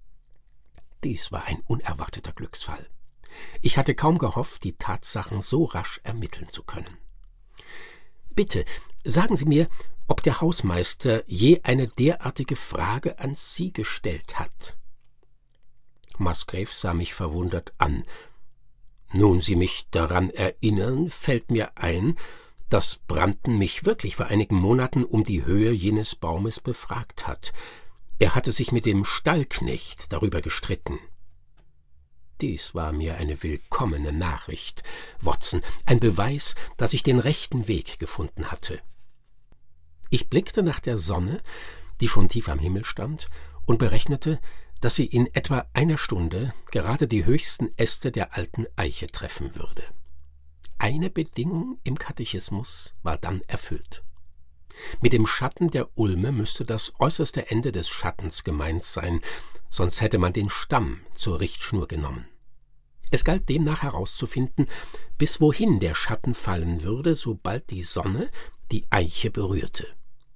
Dies war ein unerwarteter Glücksfall. Ich hatte kaum gehofft, die Tatsachen so rasch ermitteln zu können. »Bitte, sagen Sie mir, ob der Hausmeister je eine derartige Frage an Sie gestellt hat?« Musgrave sah mich verwundert an. »Nun Sie mich daran erinnern, fällt mir ein, dass Brunton mich wirklich vor einigen Monaten um die Höhe jenes Baumes befragt hat. Er hatte sich mit dem Stallknecht darüber gestritten.« Dies war mir eine willkommene Nachricht, Watson, ein Beweis, dass ich den rechten Weg gefunden hatte. Ich blickte nach der Sonne, die schon tief am Himmel stand, und berechnete, dass sie in etwa einer Stunde gerade die höchsten Äste der alten Eiche treffen würde. Eine Bedingung im Katechismus war dann erfüllt. Mit dem Schatten der Ulme müsste das äußerste Ende des Schattens gemeint sein, sonst hätte man den Stamm zur Richtschnur genommen. Es galt demnach herauszufinden, bis wohin der Schatten fallen würde, sobald die Sonne die Eiche berührte.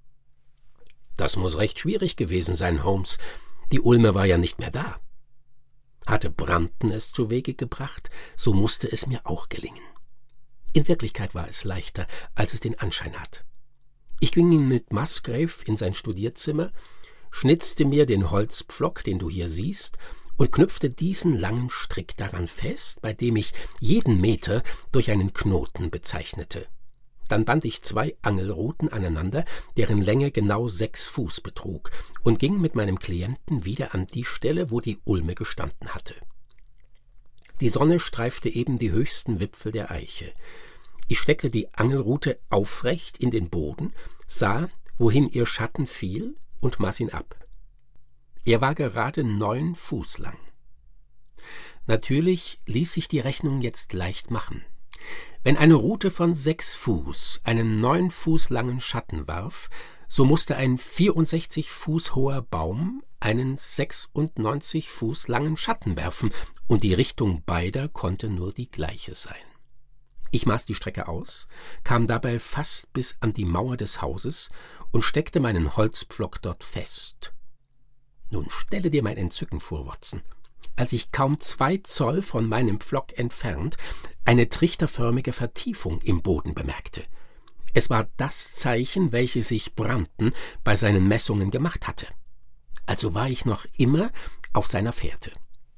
»Das muss recht schwierig gewesen sein, Holmes. Die Ulme war ja nicht mehr da. Hatte Brunton es zu Wege gebracht, so musste es mir auch gelingen. In Wirklichkeit war es leichter, als es den Anschein hat. Ich ging mit Musgrave in sein Studierzimmer, schnitzte mir den Holzpflock, den du hier siehst, und knüpfte diesen langen Strick daran fest, bei dem ich jeden Meter durch einen Knoten bezeichnete. Dann band ich zwei Angelruten aneinander, deren Länge genau sechs Fuß betrug, und ging mit meinem Klienten wieder an die Stelle, wo die Ulme gestanden hatte. Die Sonne streifte eben die höchsten Wipfel der Eiche. Ich steckte die Angelrute aufrecht in den Boden, sah, wohin ihr Schatten fiel, und maß ihn ab. Er war gerade neun Fuß lang. Natürlich ließ sich die Rechnung jetzt leicht machen. Wenn eine Rute von sechs Fuß einen neun Fuß langen Schatten warf, so musste ein vierundsechzig Fuß hoher Baum einen sechsundneunzig Fuß langen Schatten werfen, und die Richtung beider konnte nur die gleiche sein. Ich maß die Strecke aus, kam dabei fast bis an die Mauer des Hauses und steckte meinen Holzpflock dort fest. Nun stelle dir mein Entzücken vor, Watson, als ich kaum zwei Zoll von meinem Pflock entfernt eine trichterförmige Vertiefung im Boden bemerkte. Es war das Zeichen, welches sich Brunton bei seinen Messungen gemacht hatte. Also war ich noch immer auf seiner Fährte.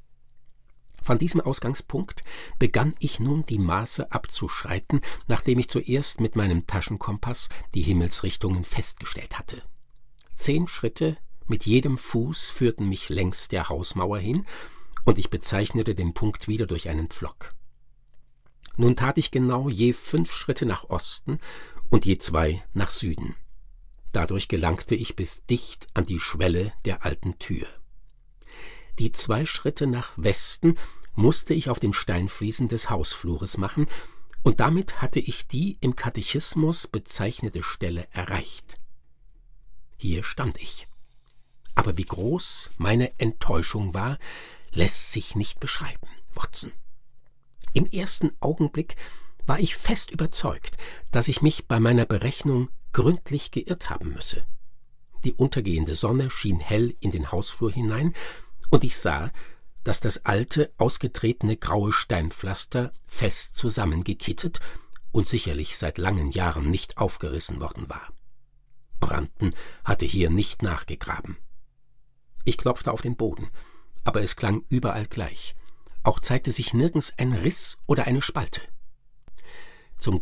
Von diesem Ausgangspunkt begann ich nun die Maße abzuschreiten, nachdem ich zuerst mit meinem Taschenkompass die Himmelsrichtungen festgestellt hatte. Zehn Schritte mit jedem Fuß führten mich längs der Hausmauer hin, und ich bezeichnete den Punkt wieder durch einen Pflock. Nun tat ich genau je fünf Schritte nach Osten und je zwei nach Süden. Dadurch gelangte ich bis dicht an die Schwelle der alten Tür. Die zwei Schritte nach Westen musste ich auf den Steinfliesen des Hausflures machen, und damit hatte ich die im Katechismus bezeichnete Stelle erreicht. Hier stand ich. Aber wie groß meine Enttäuschung war, lässt sich nicht beschreiben, Watson. Im ersten Augenblick war ich fest überzeugt, dass ich mich bei meiner Berechnung gründlich geirrt haben müsse. Die untergehende Sonne schien hell in den Hausflur hinein, und ich sah, dass das alte, ausgetretene graue Steinpflaster fest zusammengekittet und sicherlich seit langen Jahren nicht aufgerissen worden war. Brunton hatte hier nicht nachgegraben. Ich klopfte auf den Boden, aber es klang überall gleich. Auch zeigte sich nirgends ein Riss oder eine Spalte. Zum Glück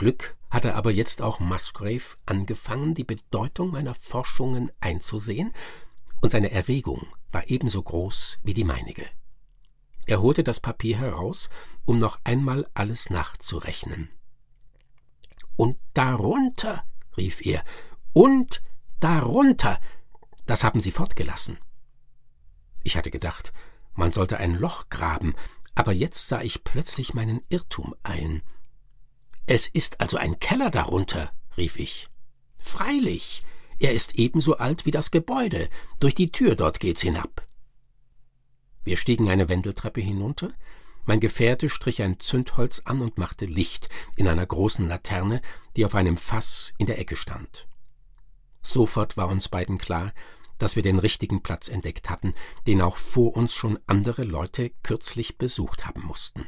hatte aber jetzt auch Musgrave angefangen, die Bedeutung meiner Forschungen einzusehen, und seine Erregung war ebenso groß wie die meinige. Er holte das Papier heraus, um noch einmal alles nachzurechnen. »Und darunter«, rief er, »und darunter, das haben Sie fortgelassen.« Ich hatte gedacht, man sollte ein Loch graben, aber jetzt sah ich plötzlich meinen Irrtum ein. »Es ist also ein Keller darunter«, rief ich. »Freilich, er ist ebenso alt wie das Gebäude. Durch die Tür dort geht's hinab.« Wir stiegen eine Wendeltreppe hinunter. Mein Gefährte strich ein Zündholz an und machte Licht in einer großen Laterne, die auf einem Fass in der Ecke stand. Sofort war uns beiden klar, dass wir den richtigen Platz entdeckt hatten, den auch vor uns schon andere Leute kürzlich besucht haben mussten.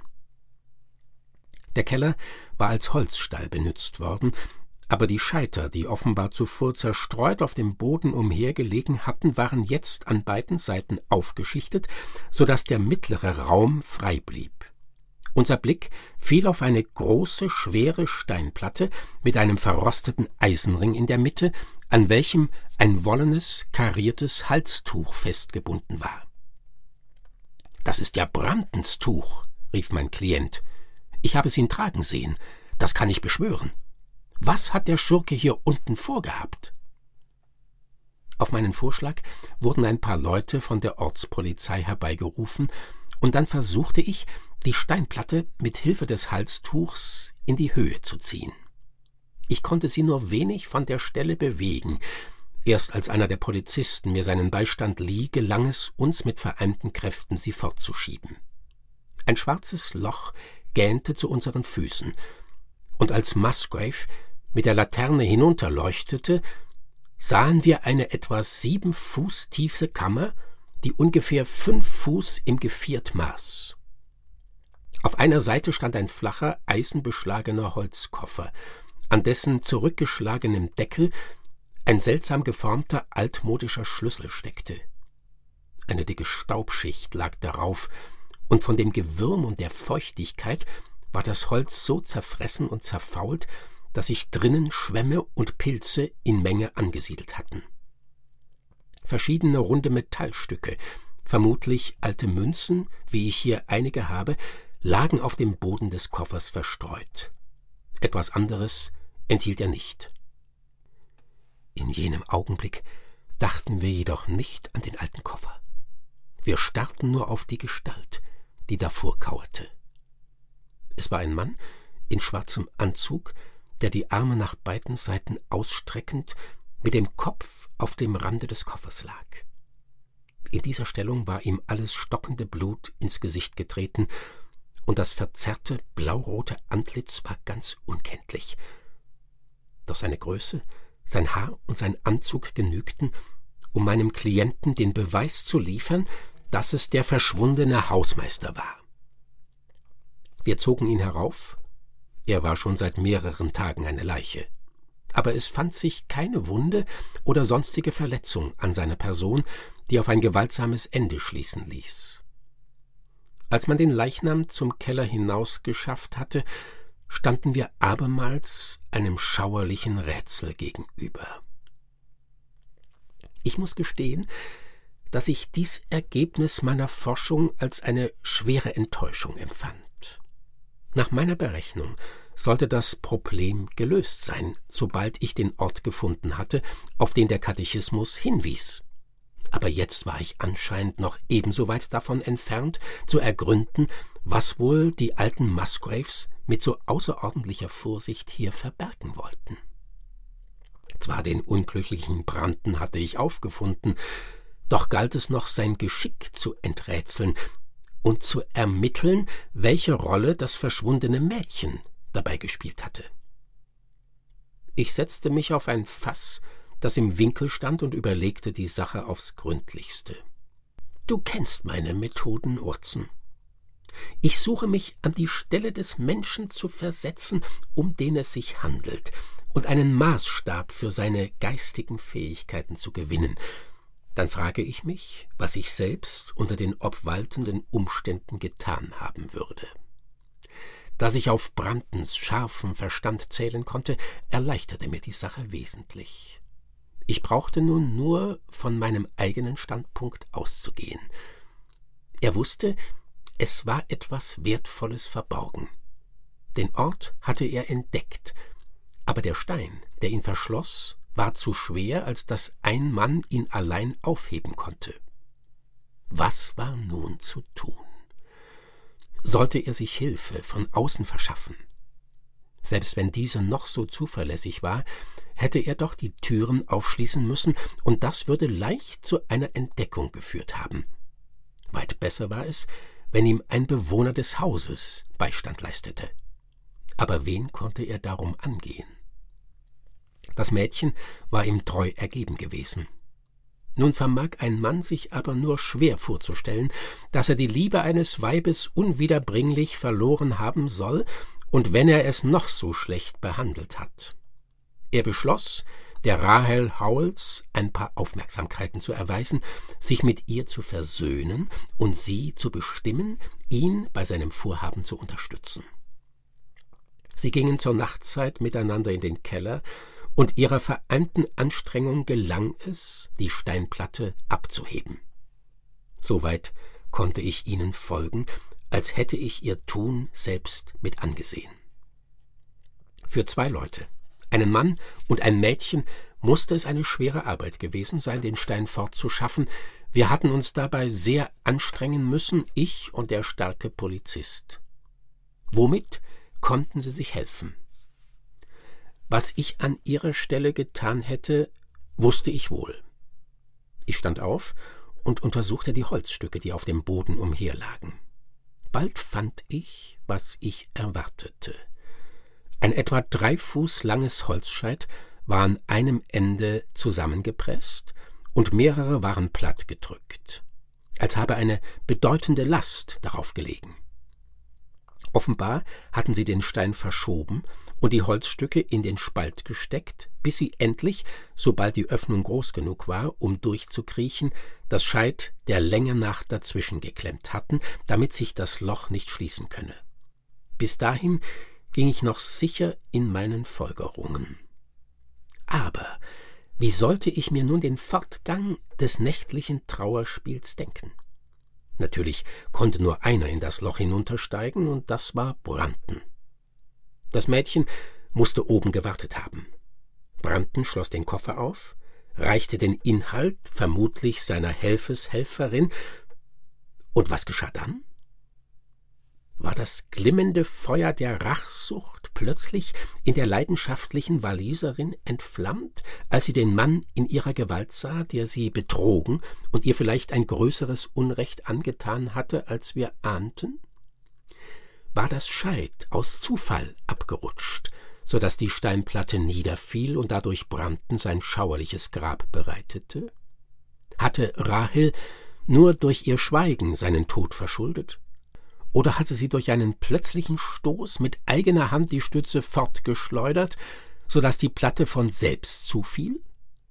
Der Keller war als Holzstall benützt worden, aber die Scheiter, die offenbar zuvor zerstreut auf dem Boden umhergelegen hatten, waren jetzt an beiden Seiten aufgeschichtet, so dass der mittlere Raum frei blieb. Unser Blick fiel auf eine große, schwere Steinplatte mit einem verrosteten Eisenring in der Mitte, an welchem ein wollenes, kariertes Halstuch festgebunden war. »Das ist ja Brandens Tuch«, rief mein Klient. »Ich habe es ihn tragen sehen, das kann ich beschwören. Was hat der Schurke hier unten vorgehabt?« Auf meinen Vorschlag wurden ein paar Leute von der Ortspolizei herbeigerufen, und dann versuchte ich, die Steinplatte mit Hilfe des Halstuchs in die Höhe zu ziehen. Ich konnte sie nur wenig von der Stelle bewegen. Erst als einer der Polizisten mir seinen Beistand lieh, gelang es uns mit vereinten Kräften, sie fortzuschieben. Ein schwarzes Loch gähnte zu unseren Füßen, und als Musgrave mit der Laterne hinunterleuchtete, sahen wir eine etwa sieben Fuß tiefe Kammer, die ungefähr fünf Fuß im Geviert maß. Auf einer Seite stand ein flacher, eisenbeschlagener Holzkoffer, an dessen zurückgeschlagenem Deckel ein seltsam geformter, altmodischer Schlüssel steckte. Eine dicke Staubschicht lag darauf, und von dem Gewürm und der Feuchtigkeit war das Holz so zerfressen und zerfault, dass sich drinnen Schwämme und Pilze in Menge angesiedelt hatten. Verschiedene runde Metallstücke, vermutlich alte Münzen, wie ich hier einige habe, lagen auf dem Boden des Koffers verstreut. Etwas anderes enthielt er nicht. In jenem Augenblick dachten wir jedoch nicht an den alten Koffer. Wir starrten nur auf die Gestalt, die davor kauerte. Es war ein Mann in schwarzem Anzug, der die Arme nach beiden Seiten ausstreckend mit dem Kopf auf dem Rande des Koffers lag. In dieser Stellung war ihm alles stockende Blut ins Gesicht getreten, und das verzerrte, blaurote Antlitz war ganz unkenntlich. Doch seine Größe, sein Haar und sein Anzug genügten, um meinem Klienten den Beweis zu liefern, dass es der verschwundene Hausmeister war. Wir zogen ihn herauf. Er war schon seit mehreren Tagen eine Leiche. Aber es fand sich keine Wunde oder sonstige Verletzung an seiner Person, die auf ein gewaltsames Ende schließen ließ. Als man den Leichnam zum Keller hinaus geschafft hatte, standen wir abermals einem schauerlichen Rätsel gegenüber. Ich muss gestehen, dass ich dies Ergebnis meiner Forschung als eine schwere Enttäuschung empfand. Nach meiner Berechnung sollte das Problem gelöst sein, sobald ich den Ort gefunden hatte, auf den der Katechismus hinwies. Aber jetzt war ich anscheinend noch ebenso weit davon entfernt, zu ergründen, was wohl die alten Musgraves mit so außerordentlicher Vorsicht hier verbergen wollten. Zwar den unglücklichen Brandon hatte ich aufgefunden, doch galt es noch, sein Geschick zu enträtseln und zu ermitteln, welche Rolle das verschwundene Mädchen dabei gespielt hatte. Ich setzte mich auf ein Fass, das im Winkel stand, und überlegte die Sache aufs Gründlichste. Du kennst meine Methoden, Watson. Ich suche mich an die Stelle des Menschen zu versetzen, um den es sich handelt, und einen Maßstab für seine geistigen Fähigkeiten zu gewinnen. Dann frage ich mich, was ich selbst unter den obwaltenden Umständen getan haben würde. Dass ich auf Brandtens scharfen Verstand zählen konnte, erleichterte mir die Sache wesentlich. Ich brauchte nun nur von meinem eigenen Standpunkt auszugehen. Er wusste, es war etwas Wertvolles verborgen. Den Ort hatte er entdeckt, aber der Stein, der ihn verschloss, war zu schwer, als dass ein Mann ihn allein aufheben konnte. Was war nun zu tun? Sollte er sich Hilfe von außen verschaffen? Selbst wenn diese noch so zuverlässig war, hätte er doch die Türen aufschließen müssen, und das würde leicht zu einer Entdeckung geführt haben. Weit besser war es, wenn ihm ein Bewohner des Hauses Beistand leistete. Aber wen konnte er darum angehen? Das Mädchen war ihm treu ergeben gewesen. Nun vermag ein Mann sich aber nur schwer vorzustellen, dass er die Liebe eines Weibes unwiederbringlich verloren haben soll, und wenn er es noch so schlecht behandelt hat. Er beschloss, der Rahel Howells ein paar Aufmerksamkeiten zu erweisen, sich mit ihr zu versöhnen und sie zu bestimmen, ihn bei seinem Vorhaben zu unterstützen. Sie gingen zur Nachtzeit miteinander in den Keller, und ihrer vereinten Anstrengung gelang es, die Steinplatte abzuheben. Soweit konnte ich ihnen folgen, als hätte ich ihr Tun selbst mit angesehen. Für zwei Leute, einen Mann und ein Mädchen, musste es eine schwere Arbeit gewesen sein, den Stein fortzuschaffen. Wir hatten uns dabei sehr anstrengen müssen, ich und der starke Polizist. Womit konnten sie sich helfen? Was ich an ihrer Stelle getan hätte, wusste ich wohl. Ich stand auf und untersuchte die Holzstücke, die auf dem Boden umherlagen. Bald fand ich, was ich erwartete. Ein etwa drei Fuß langes Holzscheit war an einem Ende zusammengepresst und mehrere waren plattgedrückt, als habe eine bedeutende Last darauf gelegen. Offenbar hatten sie den Stein verschoben und die Holzstücke in den Spalt gesteckt, bis sie endlich, sobald die Öffnung groß genug war, um durchzukriechen, das Scheit der Länge nach dazwischen geklemmt hatten, damit sich das Loch nicht schließen könne. Bis dahin ging ich noch sicher in meinen Folgerungen. Aber wie sollte ich mir nun den Fortgang des nächtlichen Trauerspiels denken? Natürlich konnte nur einer in das Loch hinuntersteigen, und das war Brandten. Das Mädchen musste oben gewartet haben. Brandten schloss den Koffer auf, reichte den Inhalt vermutlich seiner Helfeshelferin, und was geschah dann? War das glimmende Feuer der Rachsucht plötzlich in der leidenschaftlichen Waliserin entflammt, als sie den Mann in ihrer Gewalt sah, der sie betrogen und ihr vielleicht ein größeres Unrecht angetan hatte, als wir ahnten? War das Scheit aus Zufall abgerutscht, so daß die Steinplatte niederfiel und dadurch Brandten sein schauerliches Grab bereitete? Hatte Rahel nur durch ihr Schweigen seinen Tod verschuldet? Oder hatte sie durch einen plötzlichen Stoß mit eigener Hand die Stütze fortgeschleudert, so daß die Platte von selbst zufiel?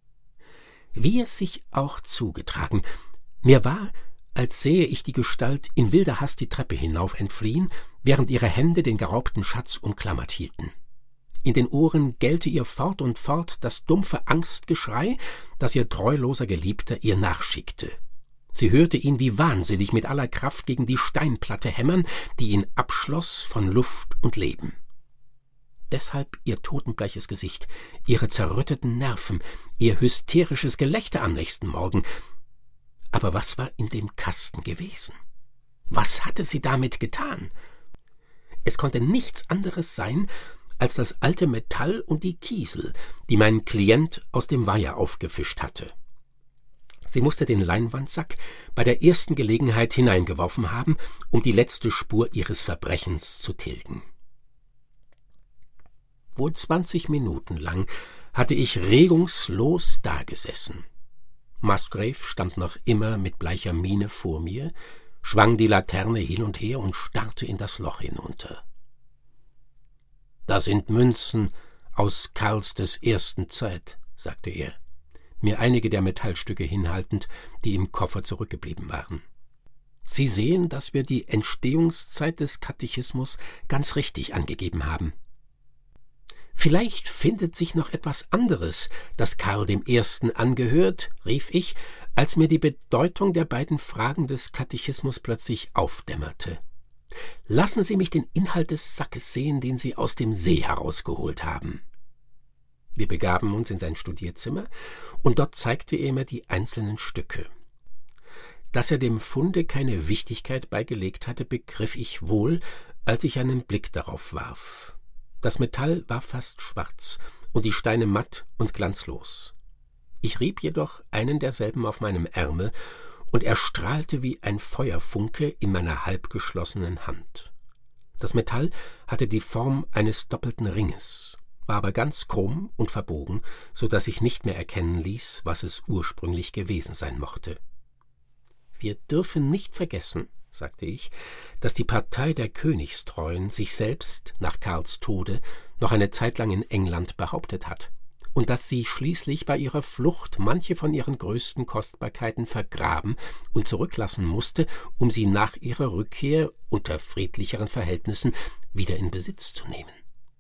Wie es sich auch zugetragen, mir war, als sähe ich die Gestalt in wilder Hast die Treppe hinauf entfliehen, während ihre Hände den geraubten Schatz umklammert hielten. In den Ohren gellte ihr fort und fort das dumpfe Angstgeschrei, das ihr treuloser Geliebter ihr nachschickte. Sie hörte ihn wie wahnsinnig mit aller Kraft gegen die Steinplatte hämmern, die ihn abschloss von Luft und Leben. Deshalb ihr totenbleiches Gesicht, ihre zerrütteten Nerven, ihr hysterisches Gelächter am nächsten Morgen. Aber was war in dem Kasten gewesen? Was hatte sie damit getan? Es konnte nichts anderes sein als das alte Metall und die Kiesel, die mein Klient aus dem Weiher aufgefischt hatte. Sie musste den Leinwandsack bei der ersten Gelegenheit hineingeworfen haben, um die letzte Spur ihres Verbrechens zu tilgen. Wohl zwanzig Minuten lang hatte ich regungslos dagesessen. Musgrave stand noch immer mit bleicher Miene vor mir, schwang die Laterne hin und her und starrte in das Loch hinunter. »Da sind Münzen aus Karls des ersten Zeit«, sagte er, mir einige der Metallstücke hinhaltend, die im Koffer zurückgeblieben waren. Sie sehen, dass wir die Entstehungszeit des Katechismus ganz richtig angegeben haben. »Vielleicht findet sich noch etwas anderes, das Karl dem Ersten angehört«, rief ich, als mir die Bedeutung der beiden Fragen des Katechismus plötzlich aufdämmerte. »Lassen Sie mich den Inhalt des Sackes sehen, den Sie aus dem See herausgeholt haben.« Wir begaben uns in sein Studierzimmer, und dort zeigte er mir die einzelnen Stücke. Dass er dem Funde keine Wichtigkeit beigelegt hatte, begriff ich wohl, als ich einen Blick darauf warf. Das Metall war fast schwarz und die Steine matt und glanzlos. Ich rieb jedoch einen derselben auf meinem Ärmel, und er strahlte wie ein Feuerfunke in meiner halbgeschlossenen Hand. Das Metall hatte die Form eines doppelten Ringes, war aber ganz krumm und verbogen, so dass ich nicht mehr erkennen ließ, was es ursprünglich gewesen sein mochte. »Wir dürfen nicht vergessen«, sagte ich, »dass die Partei der Königstreuen sich selbst nach Karls Tode noch eine Zeit lang in England behauptet hat und dass sie schließlich bei ihrer Flucht manche von ihren größten Kostbarkeiten vergraben und zurücklassen musste, um sie nach ihrer Rückkehr unter friedlicheren Verhältnissen wieder in Besitz zu nehmen.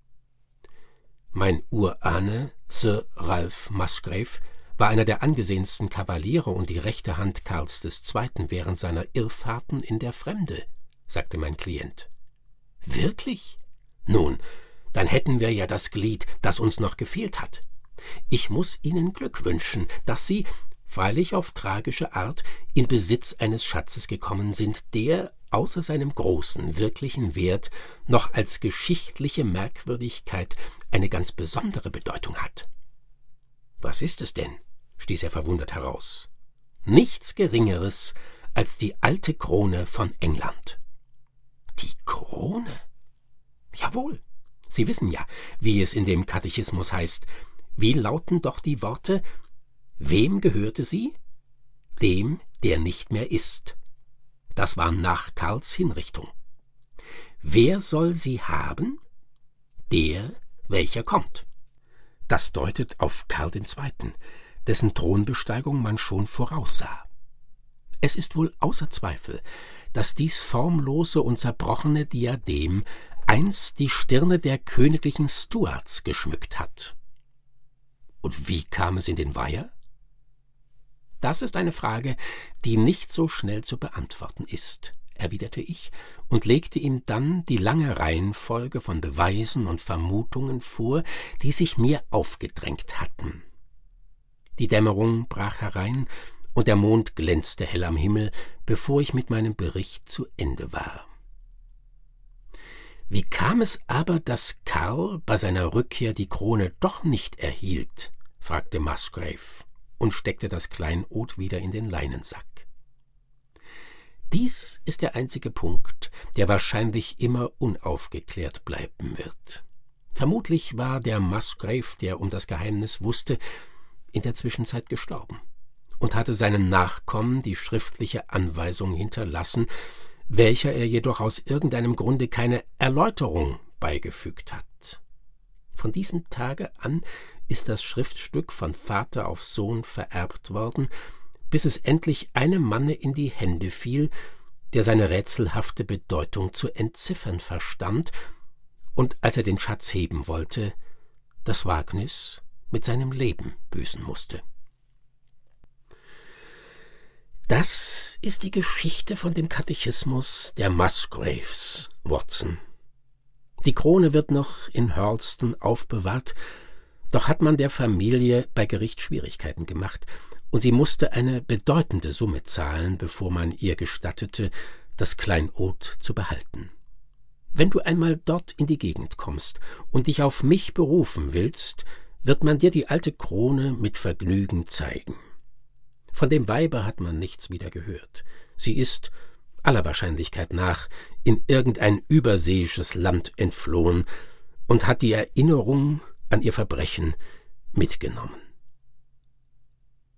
Mein Urahne, Sir Ralph Musgrave, war einer der angesehensten Kavaliere und die rechte Hand Karls des Zweiten während seiner Irrfahrten in der Fremde«, sagte mein Klient. »Wirklich? Nun, dann hätten wir ja das Glied, das uns noch gefehlt hat. Ich muß Ihnen Glück wünschen, dass Sie, freilich auf tragische Art, in Besitz eines Schatzes gekommen sind, der, außer seinem großen, wirklichen Wert, noch als geschichtliche Merkwürdigkeit eine ganz besondere Bedeutung hat.« »Was ist es denn?« stieß er verwundert heraus. »Nichts Geringeres als die alte Krone von England.« »Die Krone?« »Jawohl. Sie wissen ja, wie es in dem Katechismus heißt. Wie lauten doch die Worte? Wem gehörte sie? Dem, der nicht mehr ist. Das war nach Karls Hinrichtung. Wer soll sie haben? Der, welcher kommt.« Das deutet auf Karl den Zweiten, dessen Thronbesteigung man schon voraussah. Es ist wohl außer Zweifel, dass dies formlose und zerbrochene Diadem einst die Stirne der königlichen Stuarts geschmückt hat. Und wie kam es in den Weiher? Das ist eine Frage, die nicht so schnell zu beantworten ist, erwiderte ich und legte ihm dann die lange Reihenfolge von Beweisen und Vermutungen vor, die sich mir aufgedrängt hatten. Die Dämmerung brach herein, und der Mond glänzte hell am Himmel, bevor ich mit meinem Bericht zu Ende war. Wie kam es aber, dass Karl bei seiner Rückkehr die Krone doch nicht erhielt? Fragte Musgrave und steckte das Kleinod wieder in den Leinensack. Dies ist der einzige Punkt, der wahrscheinlich immer unaufgeklärt bleiben wird. Vermutlich war der Musgrave, der um das Geheimnis wusste, in der Zwischenzeit gestorben und hatte seinen Nachkommen die schriftliche Anweisung hinterlassen, welcher er jedoch aus irgendeinem Grunde keine Erläuterung beigefügt hat. Von diesem Tage an ist das Schriftstück von Vater auf Sohn vererbt worden, bis es endlich einem Manne in die Hände fiel, der seine rätselhafte Bedeutung zu entziffern verstand und, als er den Schatz heben wollte, das Wagnis mit seinem Leben büßen musste. Das ist die Geschichte von dem Katechismus der Musgraves, Watson. Die Krone wird noch in Hurlstone aufbewahrt, doch hat man der Familie bei Gericht Schwierigkeiten gemacht, und sie musste eine bedeutende Summe zahlen, bevor man ihr gestattete, das Kleinod zu behalten. Wenn du einmal dort in die Gegend kommst und dich auf mich berufen willst, wird man dir die alte Krone mit Vergnügen zeigen. Von dem Weibe hat man nichts wieder gehört. Sie ist, aller Wahrscheinlichkeit nach, in irgendein überseeisches Land entflohen und hat die Erinnerung an ihr Verbrechen mitgenommen.